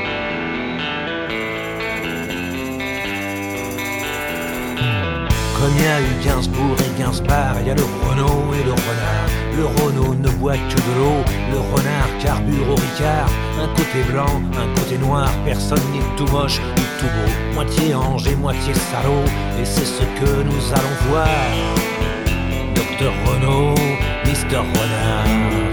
E: Comme
F: il y a eu Gainsbourg et Gainsbar, il y a le Renault et le renard. Le Renault ne boit que de l'eau, le renard carbure au Ricard. Un côté blanc, un côté noir, personne n'est tout moche ni tout beau. Moitié ange et moitié salaud, et c'est ce que nous allons voir. Docteur Renault, Mister Renard.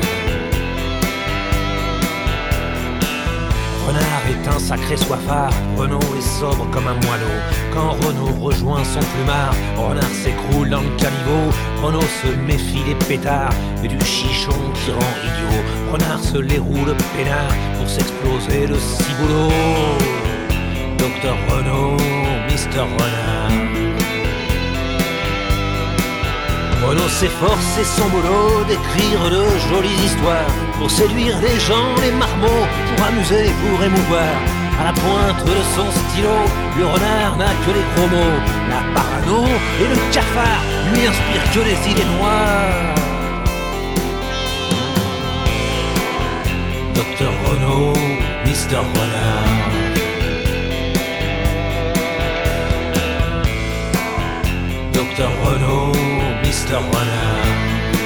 F: Renard est un sacré soifard, Renault est sobre comme un moineau. Quand Renault rejoint son plumard, Renard s'écroule dans le caniveau. Renault se méfie des pétards et du chichon qui rend idiot. Renard se les roule peinard pour s'exploser le ciboulot. Docteur Renault, Mister Renard. Renault s'efforce et son boulot d'écrire de jolies histoires pour séduire les gens, les marmots, pour amuser, pour émouvoir. À la pointe de son stylo, le renard n'a que les gros mots. La parano et le cafard lui inspirent que des idées noires. Docteur Renault, Mister Renard. Docteur Renault, Mister Renard.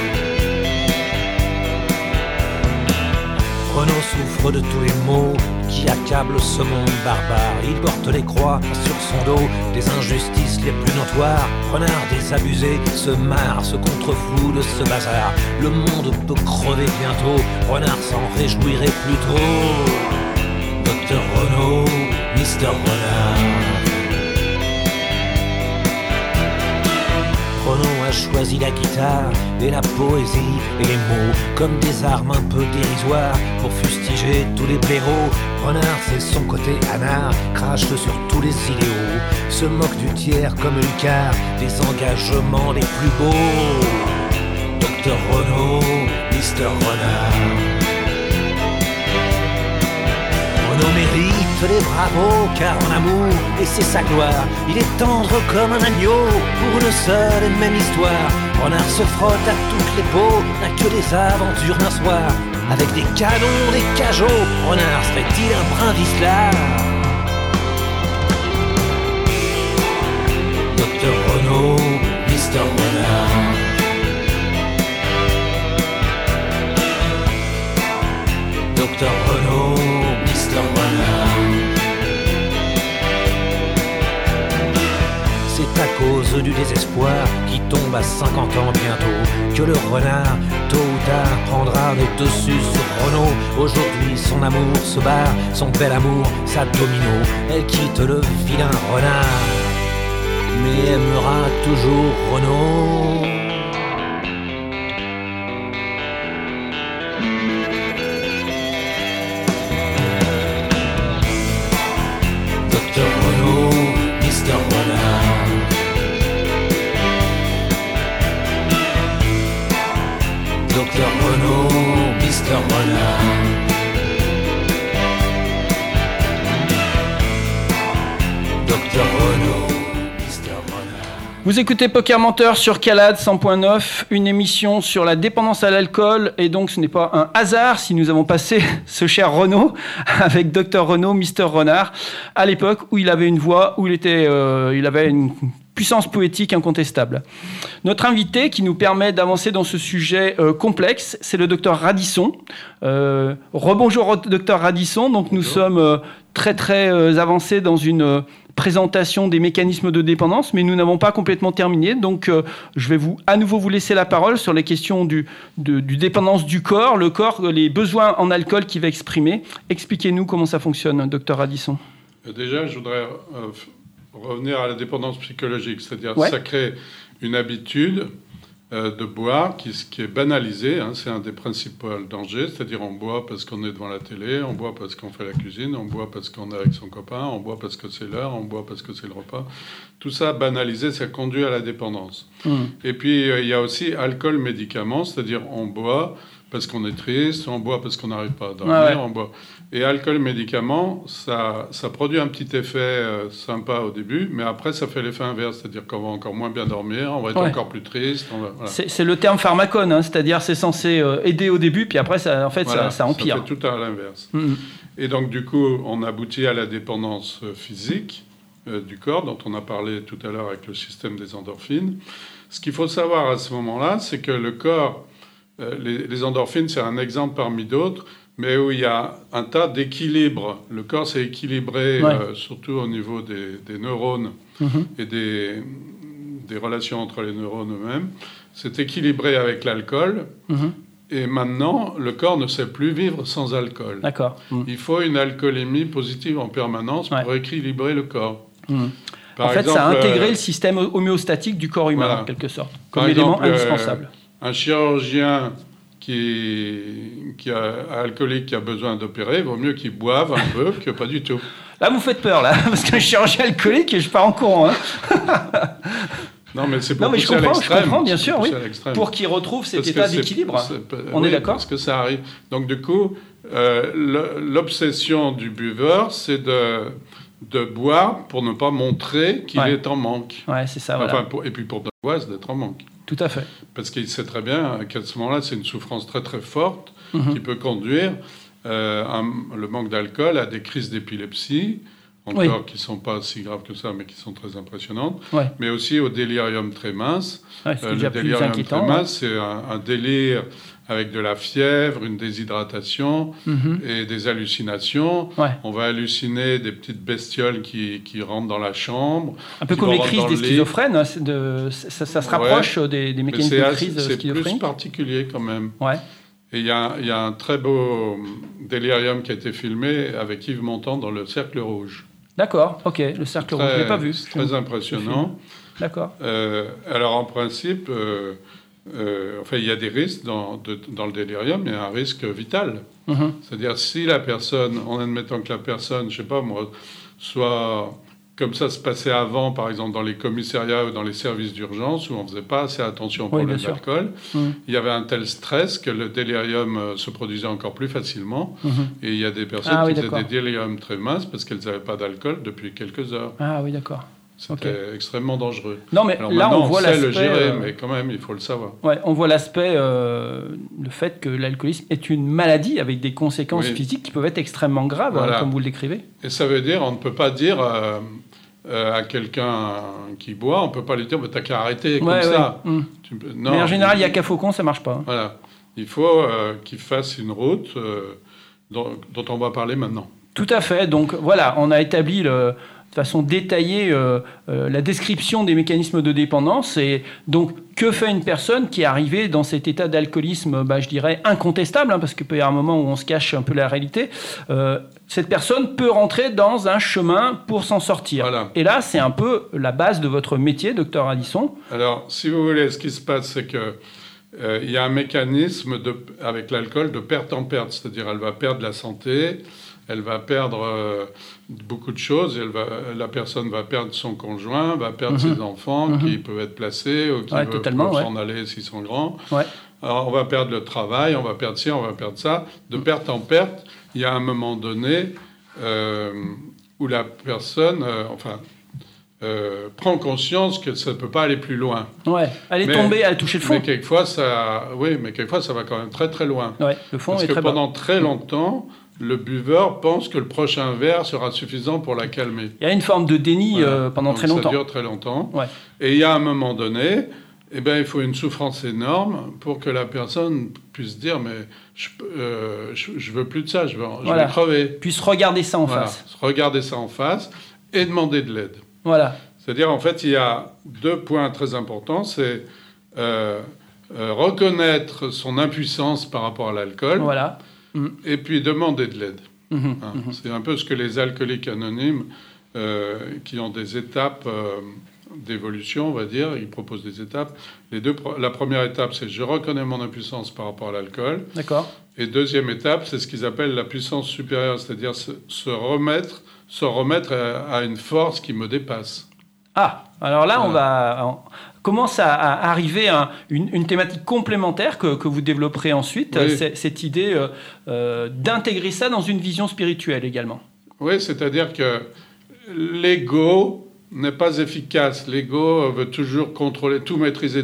F: Renault souffre de tous les maux qui accablent ce monde barbare. Il porte les croix sur son dos des injustices les plus notoires. Renard désabusé se marre, se contrefou de ce bazar. Le monde peut crever bientôt, Renard s'en réjouirait plutôt. Docteur Renault, Mister Renard. Renault a choisi la guitare et la poésie et les mots comme des armes un peu dérisoires pour fustiger tous les blaireaux. Renard c'est son côté anard, crache sur tous les idéaux, se moque du tiers comme Lucard, des engagements les plus beaux. Docteur Renault, Mister Renard. Renault mérite les bravos car en amour, et c'est sa gloire, il est tendre comme un agneau pour une seule et même histoire. Renard se frotte à toutes les peaux, n'a que des aventures d'un soir. Avec des canons, des cajots, Renard serait-il un brin vicelard? Docteur Renault, Mister Renard. Docteur Renault, Mister Renard. C'est à cause du désespoir qui tombe à 50 ans bientôt que le renard, tôt ou tard, prendra le dessus sur Renault. Aujourd'hui son amour se barre, son bel amour, sa domino. Elle quitte le vilain renard, mais aimera toujours Renault. Docteur Renault, Mister Renard. Docteur Renault, Mister Renard. Docteur Renault, Mister Renard.
B: Vous écoutez Poker Menteur sur Calade 100.9, une émission sur la dépendance à l'alcool, et donc ce n'est pas un hasard si nous avons passé ce cher Renault avec Docteur Renault, Mister Renard, à l'époque où il avait une voix, où il avait une puissance poétique incontestable. Notre invité qui nous permet d'avancer dans ce sujet complexe, c'est le docteur Radisson. Rebonjour docteur Radisson, donc nous sommes très avancés dans une présentation des mécanismes de dépendance, mais nous n'avons pas complètement terminé, donc je vais à nouveau vous laisser la parole sur les questions du dépendance du corps, le corps, les besoins en alcool qu'il va exprimer. Expliquez-nous comment ça fonctionne, docteur Radisson.
D: Déjà, je voudrais revenir à la dépendance psychologique, c'est-à-dire ça crée une habitude de boire qui est banalisée, hein, c'est un des principaux dangers, c'est-à-dire on boit parce qu'on est devant la télé, on boit parce qu'on fait la cuisine, on boit parce qu'on est avec son copain, on boit parce que c'est l'heure, on boit parce que c'est le repas. Tout ça banalisé, ça conduit à la dépendance. Et puis il y a aussi alcool-médicament, c'est-à-dire on boit parce qu'on est triste, on boit parce qu'on n'arrive pas à dormir, on boit. Et alcool-médicament, ça produit un petit effet sympa au début, mais après ça fait l'effet inverse, c'est-à-dire qu'on va encore moins bien dormir, on va être encore plus triste. Voilà.
B: C'est le terme pharmacone, hein, c'est-à-dire c'est censé aider au début, puis après ça empire.
D: Ça fait tout à l'inverse. Et donc du coup, on aboutit à la dépendance physique, du corps, dont on a parlé tout à l'heure avec le système des endorphines. Ce qu'il faut savoir à ce moment-là, c'est que le corps, les endorphines, c'est un exemple parmi d'autres, mais où il y a un tas d'équilibres. Le corps s'est équilibré, surtout au niveau des neurones et des relations entre les neurones eux-mêmes. C'est équilibré avec l'alcool. Et maintenant, le corps ne sait plus vivre sans alcool.
B: D'accord.
D: Il faut une alcoolémie positive en permanence pour équilibrer le corps.
B: En fait, ça a intégré le système homéostatique du corps humain, en quelque sorte, comme élément indispensable.
D: Un chirurgien qui a alcoolique, qui a besoin d'opérer, il vaut mieux qu'il boive un peu que pas du tout.
B: Là, vous faites peur, là, parce qu'un chirurgien alcoolique, je pars en courant.
D: Non, mais c'est pour pousser
B: à l'extrême. Je comprends, bien sûr, oui. Pour qu'il retrouve cet état d'équilibre. On est d'accord ?
D: Parce que ça arrive. Donc, du coup, l'obsession du buveur, c'est de boire pour ne pas montrer qu'il est en manque.
B: Ouais, c'est ça, voilà.
D: Et puis pour l'angoisse d'être en manque.
B: Tout à fait.
D: Parce qu'il sait très bien qu'à ce moment-là, c'est une souffrance très, très forte qui peut conduire le manque d'alcool à des crises d'épilepsie, encore qui ne sont pas si graves que ça, mais qui sont très impressionnantes, mais aussi au délirium tremens. Le délirium tremens, c'est un délire avec de la fièvre, une déshydratation et des hallucinations. On va halluciner des petites bestioles qui rentrent dans la chambre.
B: Un peu comme les crises des schizophrènes, ça se rapproche des mécanismes de crise schizophrénique.
D: C'est plus particulier quand même. Et il y a un très beau délirium qui a été filmé avec Yves Montand dans le Cercle Rouge.
B: Le Cercle Rouge, je ne l'ai pas vu.
D: C'est très impressionnant.
B: D'accord.
D: Alors en principe... il y a des risques dans le délirium, il y a un risque vital. C'est-à-dire, si la personne, en admettant que la personne, je sais pas moi, soit comme ça se passait avant, par exemple dans les commissariats ou dans les services d'urgence, où on ne faisait pas assez attention au problème d'alcool, il y avait un tel stress que le délirium se produisait encore plus facilement. Et il y a des personnes qui faisaient des déliriums très minces parce qu'elles n'avaient pas d'alcool depuis quelques heures.
B: Ah oui, d'accord.
D: C'était extrêmement dangereux.
B: Non, mais
D: alors
B: là, on voit l'aspect...
D: le gérer, mais quand même, il faut le savoir.
B: On voit l'aspect, le fait que l'alcoolisme est une maladie avec des conséquences physiques qui peuvent être extrêmement graves, comme vous le décrivez.
D: Et ça veut dire, on ne peut pas dire à quelqu'un qui boit, on ne peut pas lui dire, t'as qu'à arrêter comme ça.
B: Non, mais en général, il n'y a qu'à Faucon, ça ne marche pas.
D: Voilà. Il faut qu'il fasse une route dont on va parler maintenant.
B: Tout à fait. Donc voilà, on a établi de façon détaillée la description des mécanismes de dépendance. Et donc, que fait une personne qui est arrivée dans cet état d'alcoolisme, je dirais, incontestable, parce qu'il peut y avoir un moment où on se cache un peu la réalité. Cette personne peut rentrer dans un chemin pour s'en sortir.
D: Voilà.
B: Et là, c'est un peu la base de votre métier, docteur Radisson.
D: Alors, si vous voulez, ce qui se passe, c'est que il y a un mécanisme avec l'alcool de perte en perte. C'est-à-dire, elle va perdre la santé, elle va perdre beaucoup de choses. La personne va perdre son conjoint, va perdre ses enfants qui peuvent être placés ou qui peuvent s'en aller s'ils sont grands. Alors, on va perdre le travail, on va perdre ci, on va perdre ça. De perte en perte, il y a un moment donné où la personne prend conscience que ça ne peut pas aller plus loin.
B: Elle est tombée, elle a touché le fond.
D: Mais quelquefois, ça va quand même très très loin.
B: Le fond
D: Parce
B: est
D: que
B: très bas.
D: pendant très longtemps, le buveur pense que le prochain verre sera suffisant pour la calmer.
B: Il y a une forme de déni pendant très longtemps.
D: Ça dure très longtemps. Et il y a un moment donné, il faut une souffrance énorme pour que la personne puisse dire « mais je veux plus de ça, je vais crever ».
B: Puisse regarder ça en face.
D: Regarder ça en face et demander de l'aide. C'est-à-dire, en fait, il y a 2 points très importants. C'est reconnaître son impuissance par rapport à l'alcool. Et puis demander de l'aide. C'est un peu ce que les alcooliques anonymes, qui ont des étapes d'évolution, on va dire, ils proposent des étapes. La première étape, c'est je reconnais mon impuissance par rapport à l'alcool.
B: D'accord.
D: Et deuxième étape, c'est ce qu'ils appellent la puissance supérieure, c'est-à-dire se remettre à une force qui me dépasse.
B: Alors là, on commence à arriver à une thématique complémentaire que vous développerez ensuite, cette idée d'intégrer ça dans une vision spirituelle également.
D: Oui, c'est-à-dire que l'ego n'est pas efficace. L'ego veut toujours contrôler, tout maîtriser.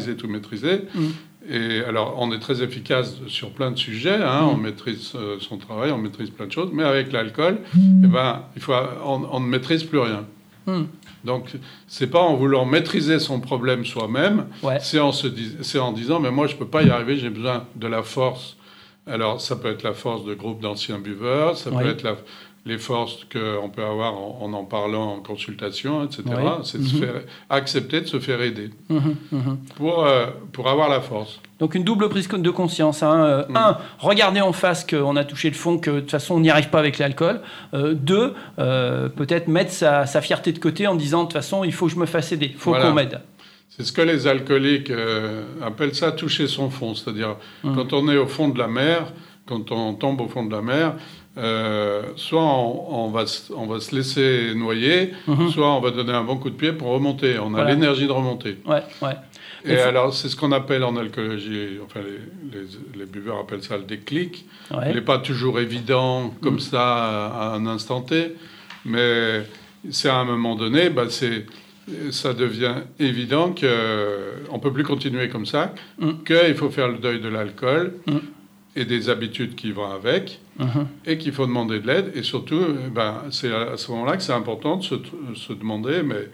D: Et alors, on est très efficace sur plein de sujets, on maîtrise son travail, on maîtrise plein de choses, mais avec l'alcool, on ne maîtrise plus rien. Donc, c'est pas en voulant maîtriser son problème soi-même, c'est en disant, mais moi, je peux pas y arriver, j'ai besoin de la force. Alors, ça peut être la force de groupe d'anciens buveurs, ça peut être les forces qu'on peut avoir en parlant en consultation, etc. C'est de se faire accepter de se faire aider pour avoir la force.
B: Donc une double prise de conscience. Un, regarder en face qu'on a touché le fond, que de toute façon on n'y arrive pas avec l'alcool. Deux, peut-être mettre sa fierté de côté en disant de toute façon il faut que je me fasse aider, il faut qu'on m'aide.
D: C'est ce que les alcooliques appellent ça toucher son fond. C'est-à-dire quand on est au fond de la mer, quand on tombe au fond de la mer, soit on va se laisser noyer, soit on va donner un bon coup de pied pour remonter. On a l'énergie de remonter. Et alors, c'est ce qu'on appelle en alcoolologie, enfin les buveurs appellent ça le déclic. Il n'est pas toujours évident comme ça à un instant T, mais c'est à un moment donné, ça devient évident qu'on ne peut plus continuer comme ça, qu'il faut faire le deuil de l'alcool et des habitudes qui vont avec, et qu'il faut demander de l'aide. Et surtout, c'est à ce moment-là que c'est important de se demander, mais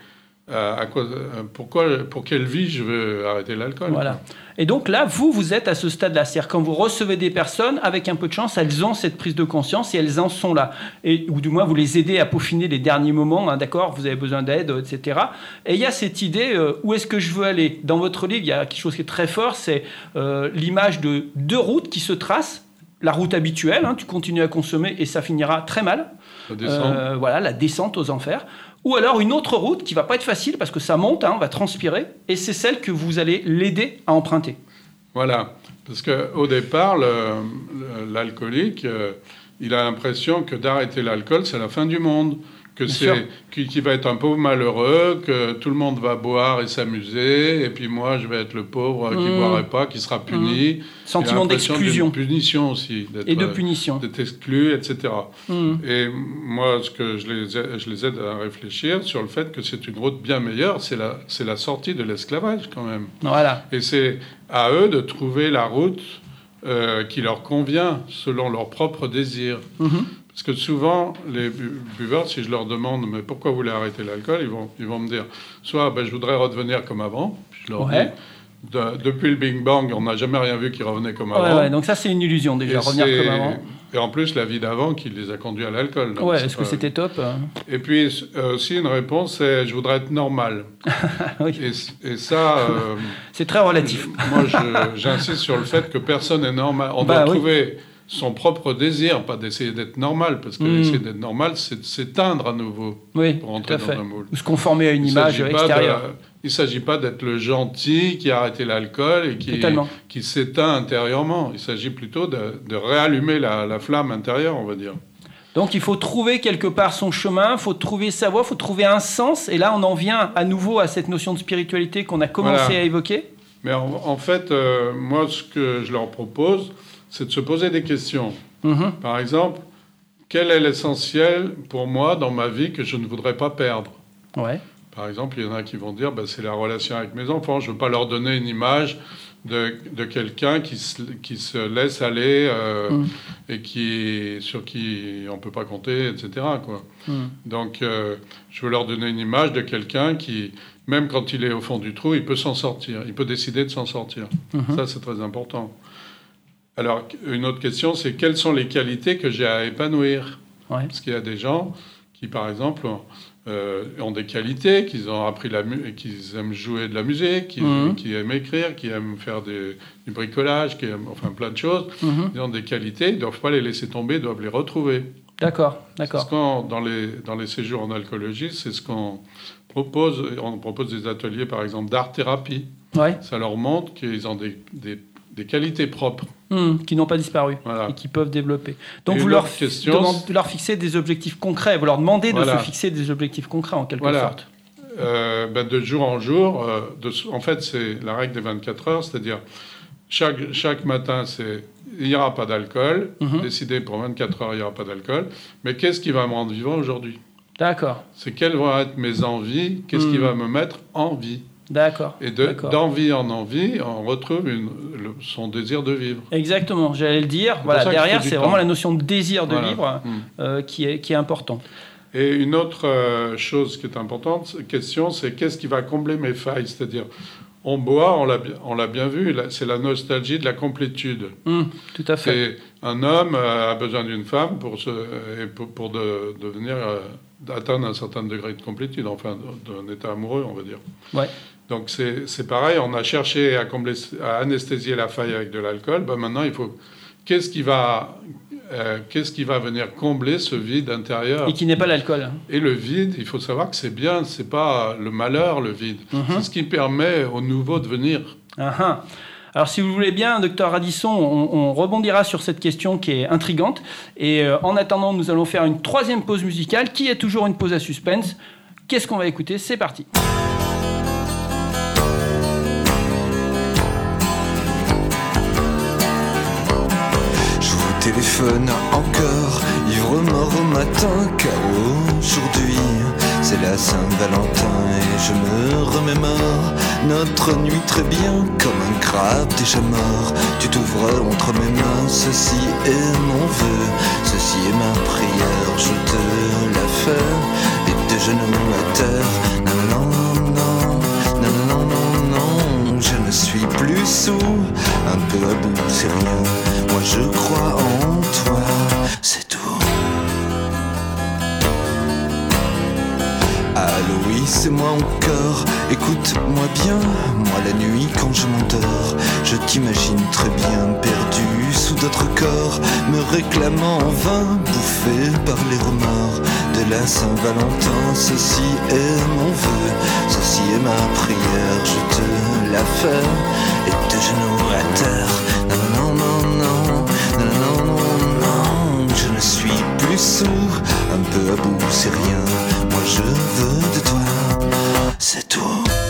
D: pour quelle vie je veux arrêter l'alcool.
B: Voilà. Et donc là, vous êtes à ce stade-là. C'est-à-dire quand vous recevez des personnes, avec un peu de chance, elles ont cette prise de conscience et elles en sont là. Ou du moins, vous les aidez à peaufiner les derniers moments. D'accord, vous avez besoin d'aide, etc. Et il y a cette idée, où est-ce que je veux aller ? Dans votre livre, il y a quelque chose qui est très fort, c'est l'image de deux routes qui se tracent. La route habituelle, tu continues à consommer et ça finira très mal. La descente aux enfers. Ou alors une autre route qui ne va pas être facile parce que ça monte, on va transpirer, et c'est celle que vous allez l'aider à emprunter.
D: Voilà, parce qu'au départ, l'alcoolique, il a l'impression que d'arrêter l'alcool, c'est la fin du monde, qu'il va être un pauvre malheureux, que tout le monde va boire et s'amuser, et puis moi, je vais être le pauvre qui ne boirait pas, qui sera puni.
B: Sentiment d'exclusion.
D: De punition aussi.
B: Et de punition.
D: D'être exclu, etc. Et moi, ce que je les aide à réfléchir sur le fait que c'est une route bien meilleure, c'est la sortie de l'esclavage quand même.
B: Voilà.
D: Et c'est à eux de trouver la route qui leur convient selon leurs propres désirs. Parce que souvent, les buveurs, si je leur demande « mais pourquoi vous voulez arrêter l'alcool ?» ils vont me dire soit je voudrais redevenir comme avant. Puis je leur dis depuis le Big Bang, on n'a jamais rien vu qui revenait comme avant.
B: Donc ça, c'est une illusion déjà, revenir comme avant.
D: Et en plus, la vie d'avant qui les a conduits à l'alcool.
B: Est-ce que c'était top
D: Et puis aussi, une réponse, c'est « je voudrais être normal ». Et ça...
B: c'est très relatif.
D: Moi, j'insiste sur le fait que personne n'est normal. On doit trouver son propre désir, pas d'essayer d'être normal, parce que essayer d'être normal, c'est de s'éteindre à nouveau pour entrer dans un moule.
B: Ou se conformer à une image extérieure.
D: Il ne s'agit pas d'être le gentil qui a arrêté l'alcool et qui s'éteint intérieurement. Il s'agit plutôt de réallumer la flamme intérieure, on va dire.
B: Donc il faut trouver quelque part son chemin, il faut trouver sa voie, il faut trouver un sens. Et là, on en vient à nouveau à cette notion de spiritualité qu'on a commencé à évoquer.
D: Mais en fait, moi, ce que je leur propose, c'est de se poser des questions. Par exemple, quel est l'essentiel pour moi dans ma vie que je ne voudrais pas perdre ? Par exemple, il y en a qui vont dire c'est la relation avec mes enfants. Je ne veux pas leur donner une image de quelqu'un qui se laisse aller et sur qui on ne peut pas compter, etc. Donc, je veux leur donner une image de quelqu'un qui, même quand il est au fond du trou, il peut s'en sortir. Il peut décider de s'en sortir. Ça, c'est très important. Alors, une autre question, c'est quelles sont les qualités que j'ai à épanouir ? Parce qu'il y a des gens qui, par exemple, ont des qualités, qu'ils ont appris qu'ils aiment jouer de la musique, qui aiment écrire, qui aiment faire du bricolage, qui aiment plein de choses. Ils ont des qualités, ils ne doivent pas les laisser tomber, ils doivent les retrouver.
B: D'accord.
D: C'est ce qu'on, dans les séjours en alcoolologie, c'est ce qu'on propose. On propose des ateliers, par exemple, d'art-thérapie. Ça leur montre qu'ils ont des qualités propres.
B: Qui n'ont pas disparu et qui peuvent développer. Donc vous leur fixez des objectifs concrets, vous leur demandez de se fixer des objectifs concrets en quelque sorte.
D: De jour en jour, en fait c'est la règle des 24 heures, c'est-à-dire chaque matin il n'y aura pas d'alcool, décidé pour 24 heures il n'y aura pas d'alcool, mais qu'est-ce qui va me rendre vivant aujourd'hui ?
B: D'accord.
D: C'est quelles vont être mes envies, qu'est-ce qui va me mettre en vie ?
B: D'accord.
D: Et d'envie en envie, on retrouve son désir de vivre.
B: Exactement, j'allais le dire. Derrière, c'est vraiment la notion de désir de vivre qui est importante.
D: Et une autre chose qui est importante, question, c'est qu'est-ce qui va combler mes failles? C'est-à-dire, on boit, on l'a bien vu, c'est la nostalgie de la complétude.
B: Tout à fait.
D: Et un homme a besoin d'une femme pour devenir, d'atteindre un certain degré de complétude, enfin d'un état amoureux, on va dire.
B: Ouais.
D: Donc c'est pareil, on a cherché à anesthésier la faille avec de l'alcool. Ben maintenant, il faut... Qu'est-ce qui va venir combler ce vide intérieur?
B: Et qui n'est pas l'alcool.
D: Et le vide, il faut savoir que c'est bien, c'est pas le malheur, le vide. C'est ce qui permet au nouveau de venir.
B: Alors, si vous voulez bien, docteur Radisson, on rebondira sur cette question qui est intrigante. Et en attendant, nous allons faire une 3e pause musicale, qui est toujours une pause à suspense. Qu'est-ce qu'on va écouter? C'est parti.
G: Téléphone encore, ivre mort au matin, car aujourd'hui c'est la Saint-Valentin et je me remémore notre nuit très bien comme un crabe déjà mort. Tu t'ouvres entre mes mains, ceci est mon vœu, ceci est ma prière, je te la fais, les 2 genoux à terre. Non, non, non, non, non, non, non, je ne suis plus sous, un peu à bout, c'est rien. Moi je crois en toi, c'est tout. Allô, oui, c'est moi encore. Écoute-moi bien, moi la nuit quand je m'endors, je t'imagine très bien perdu sous d'autres corps, me réclamant en vain, bouffé par les remords de la Saint-Valentin. Ceci est mon vœu, ceci est ma prière, je te la fais, et 2 genoux à terre. Non, non, non, non, non, non, non, non, je ne suis plus sourd, un peu à bout, c'est rien. Moi je veux de toi, c'est tout.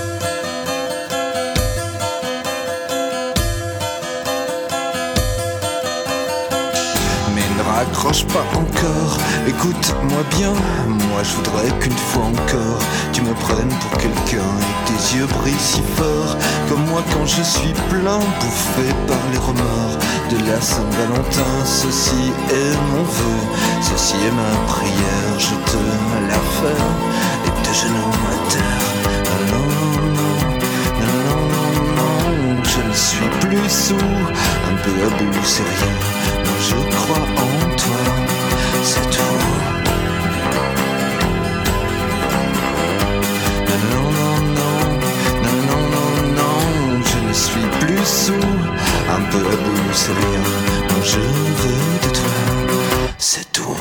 G: Mais ne raccroche pas encore, écoute-moi bien. Moi je voudrais qu'une fois encore tu me prennes pour quelqu'un et que tes yeux brillent si fort comme moi quand je suis plein, bouffé par les remords de la Saint-Valentin. Ceci est mon vœu, ceci est ma prière, je te la fais, les 2 genoux à terre. Non, non, non, non, non, non, je ne suis plus sourd, un peu à bout, c'est rien. Moi je crois en toi, c'est tout. Non, non, non, non, non, non, non, je ne suis plus sourd, un peu à bout, c'est rien. Moi je veux de toi, c'est tout.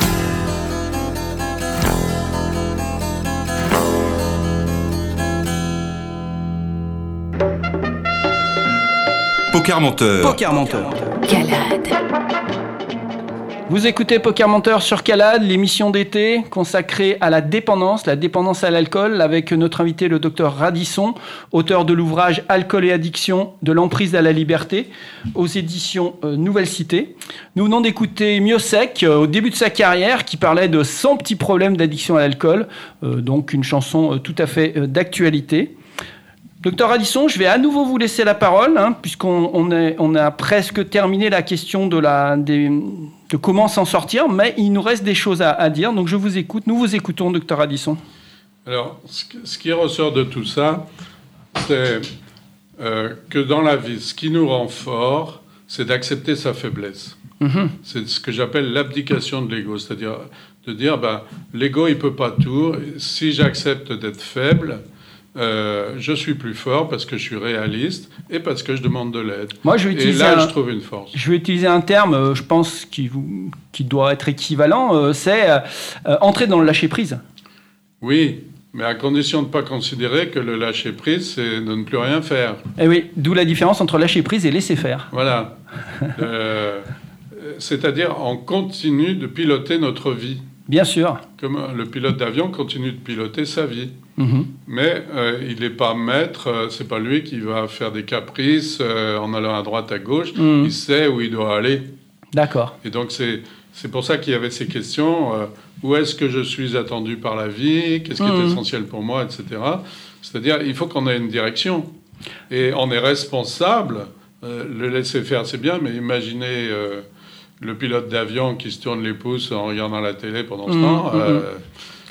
A: Poker Menteur.
B: Poker Menteur.
C: Calade.
B: Vous écoutez Poker Menteur sur Calade, l'émission d'été consacrée à la dépendance à l'alcool, avec notre invité le docteur Radisson, auteur de l'ouvrage Alcool et addiction, de l'emprise à la liberté, aux éditions Nouvelle Cité. Nous venons d'écouter Miossec, au début de sa carrière, qui parlait de 100 petits problèmes d'addiction à l'alcool, donc une chanson tout à fait d'actualité. Docteur Radisson, je vais à nouveau vous laisser la parole, puisqu'on a presque terminé la question de comment s'en sortir, mais il nous reste des choses à dire, donc je vous écoute. Nous vous écoutons, docteur Radisson.
D: Alors, ce qui ressort de tout ça, c'est que dans la vie, ce qui nous rend fort, c'est d'accepter sa faiblesse. C'est ce que j'appelle l'abdication de l'ego, c'est-à-dire de dire, l'ego, il ne peut pas tout. Si j'accepte d'être faible, je suis plus fort parce que je suis réaliste et parce que je demande de l'aide.
B: Moi, je
D: trouve une force.
B: Je vais utiliser un terme, je pense, qui doit être équivalent, c'est entrer dans le lâcher-prise.
D: Oui, mais à condition de ne pas considérer que le lâcher-prise, c'est de ne plus rien faire.
B: Et oui, d'où la différence entre lâcher-prise et laisser faire.
D: Voilà. C'est-à-dire, on continue de piloter notre vie.
B: Bien sûr.
D: Comme le pilote d'avion continue de piloter sa vie. Mais il n'est pas maître, c'est pas lui qui va faire des caprices en allant à droite, à gauche. Il sait où il doit aller.
B: D'accord.
D: Et donc c'est pour ça qu'il y avait ces questions. Où est-ce que je suis attendu par la vie? Qu'est-ce qui est essentiel pour moi, etc. C'est-à-dire, il faut qu'on ait une direction. Et on est responsable. Le laisser faire, c'est bien, mais imaginez le pilote d'avion qui se tourne les pouces en regardant la télé pendant ce temps.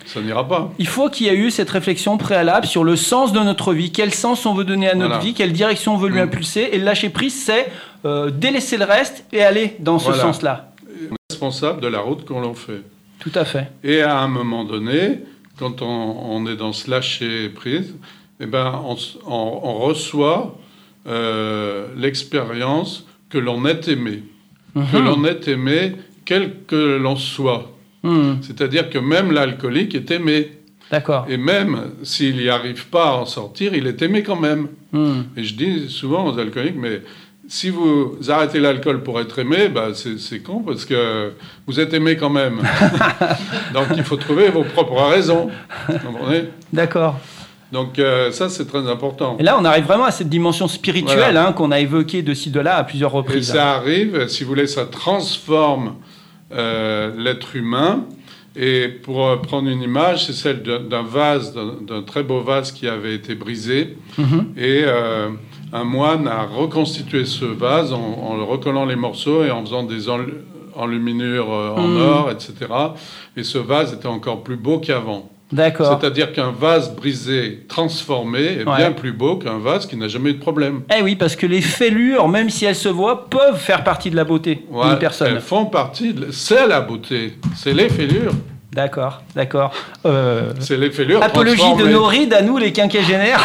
D: ça n'ira pas.
B: Il faut qu'il y ait eu cette réflexion préalable sur le sens de notre vie, quel sens on veut donner à notre vie, quelle direction on veut lui impulser, et le lâcher prise, c'est délaisser le reste et aller dans ce sens-là.
D: On est responsable de la route qu'on l'en fait.
B: Tout à fait.
D: Et à un moment donné, quand on est dans ce lâcher prise, eh ben, on reçoit l'expérience que l'on est aimé. Que l'on est aimé, quel que l'on soit. C'est-à-dire que même l'alcoolique est aimé.
B: D'accord.
D: Et même s'il n'y arrive pas à en sortir, il est aimé quand même. Et je dis souvent aux alcooliques, mais si vous arrêtez l'alcool pour être aimé, bah c'est con parce que vous êtes aimé quand même. Donc il faut trouver vos propres raisons. Vous comprenez ?
B: D'accord.
D: Donc ça, c'est très important.
B: Et là, on arrive vraiment à cette dimension spirituelle qu'on a évoquée de ci, de là à plusieurs reprises.
D: Et ça arrive, si vous voulez, ça transforme l'être humain. Et pour prendre une image, c'est celle d'un vase, d'un très beau vase qui avait été brisé. Et un moine a reconstitué ce vase en le recollant les morceaux et en faisant des enluminures en or, etc. Et ce vase était encore plus beau qu'avant.
B: D'accord.
D: C'est-à-dire qu'un vase brisé, transformé, est bien plus beau qu'un vase qui n'a jamais eu de problème.
B: Eh oui, parce que les fêlures, même si elles se voient, peuvent faire partie de la beauté d'une personne.
D: Elles font partie, c'est la beauté, c'est les fêlures.
B: D'accord.
D: C'est les fêlures
B: apologie
D: transformées.
B: de nos rides à nous, les quinquagénaires.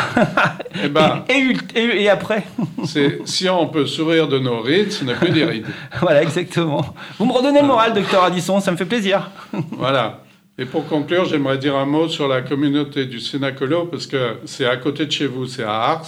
B: et après.
D: Si on peut sourire de nos rides, ce n'est plus des rides.
B: Voilà, exactement. Vous me redonnez le moral, docteur Addison, ça me fait plaisir.
D: Voilà. Et pour conclure, j'aimerais dire un mot sur la communauté du Sénacolo, parce que c'est à côté de chez vous, c'est à Ars.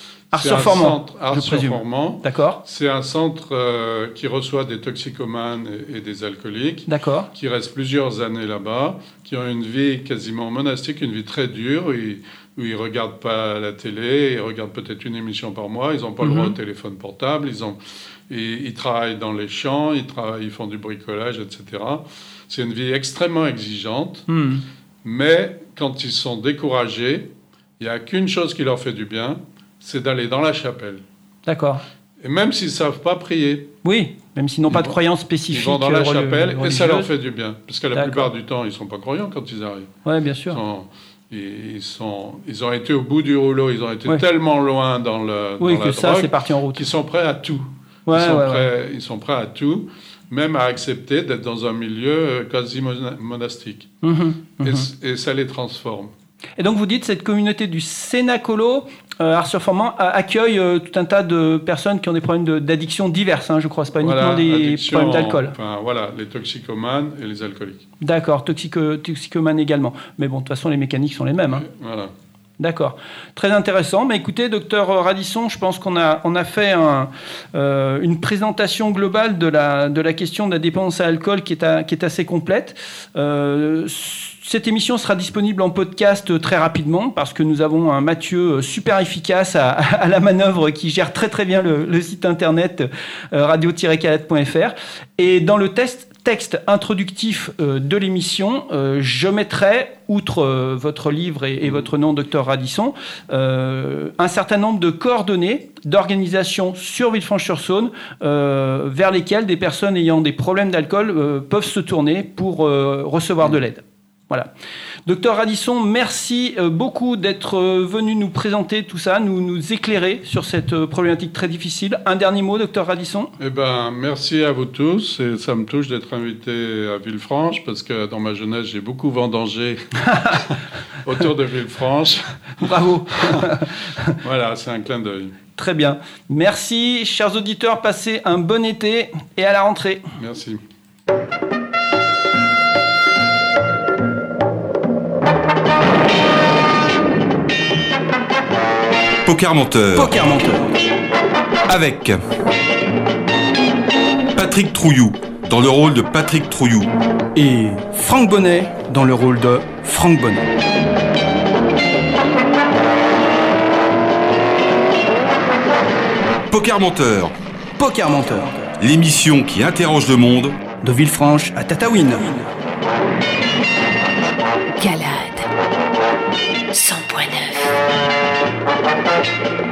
B: Ars-sur-Formant. D'accord.
D: C'est un centre qui reçoit des toxicomanes et des alcooliques.
B: D'accord.
D: Qui restent plusieurs années là-bas, qui ont une vie quasiment monastique, une vie très dure, où ils ne regardent pas la télé, ils regardent peut-être une émission par mois, ils n'ont pas le droit au téléphone portable, ils travaillent dans les champs, ils font du bricolage, etc. C'est une vie extrêmement exigeante, mais quand ils sont découragés, il n'y a qu'une chose qui leur fait du bien, c'est d'aller dans la chapelle.
B: D'accord.
D: Et même s'ils ne savent pas prier.
B: Oui, même s'ils n'ont pas de croyance spécifique.
D: Ils vont dans la chapelle et ça leur fait du bien. Parce que la plupart du temps, ils ne sont pas croyants quand ils arrivent.
B: Oui, bien sûr.
D: Ils ont été au bout du rouleau, ils ont été tellement loin dans la drogue,
B: c'est parti en route.
D: Qu'ils sont prêts à tout. Ils sont prêts à tout, même à accepter d'être dans un milieu quasi monastique. Et ça les transforme.
B: Et donc vous dites cette communauté du Sénacolo, Ars-sur-Formant, accueille tout un tas de personnes qui ont des problèmes d'addiction diverses, je crois, c'est pas uniquement des problèmes d'alcool.
D: Enfin voilà, les toxicomanes et les alcooliques.
B: D'accord, toxicomanes également. Mais bon, de toute façon, les mécaniques sont les mêmes.
D: Voilà.
B: D'accord. Très intéressant. Mais écoutez, docteur Radisson, je pense qu'on a fait une présentation globale de la question de la dépendance à l'alcool qui est assez complète. Cette émission sera disponible en podcast très rapidement parce que nous avons un Mathieu super efficace à la manœuvre qui gère très très bien le site internet radio-calade.fr. Et dans le texte introductif de l'émission, je mettrai, outre votre livre et votre nom, Dr Radisson, un certain nombre de coordonnées d'organisations sur Villefranche-sur-Saône vers lesquelles des personnes ayant des problèmes d'alcool peuvent se tourner pour recevoir de l'aide. Voilà. Docteur Radisson, merci beaucoup d'être venu nous présenter tout ça, nous éclairer sur cette problématique très difficile. Un dernier mot, docteur Radisson ?
D: Merci à vous tous. Et ça me touche d'être invité à Villefranche parce que dans ma jeunesse, j'ai beaucoup vendangé autour de Villefranche.
B: Bravo.
D: Voilà, c'est un clin d'œil.
B: Très bien. Merci, chers auditeurs. Passez un bon été et à la rentrée.
D: Merci.
A: Poker Menteur.
B: Poker Menteur.
A: Avec Patrick Trouillou, dans le rôle de Patrick Trouillou.
B: Et Franck Bonnet, dans le rôle de Franck Bonnet.
A: Poker Menteur.
B: Poker Menteur.
A: L'émission qui interroge le monde.
B: De Villefranche à Tataouine.
C: Calade 100.9.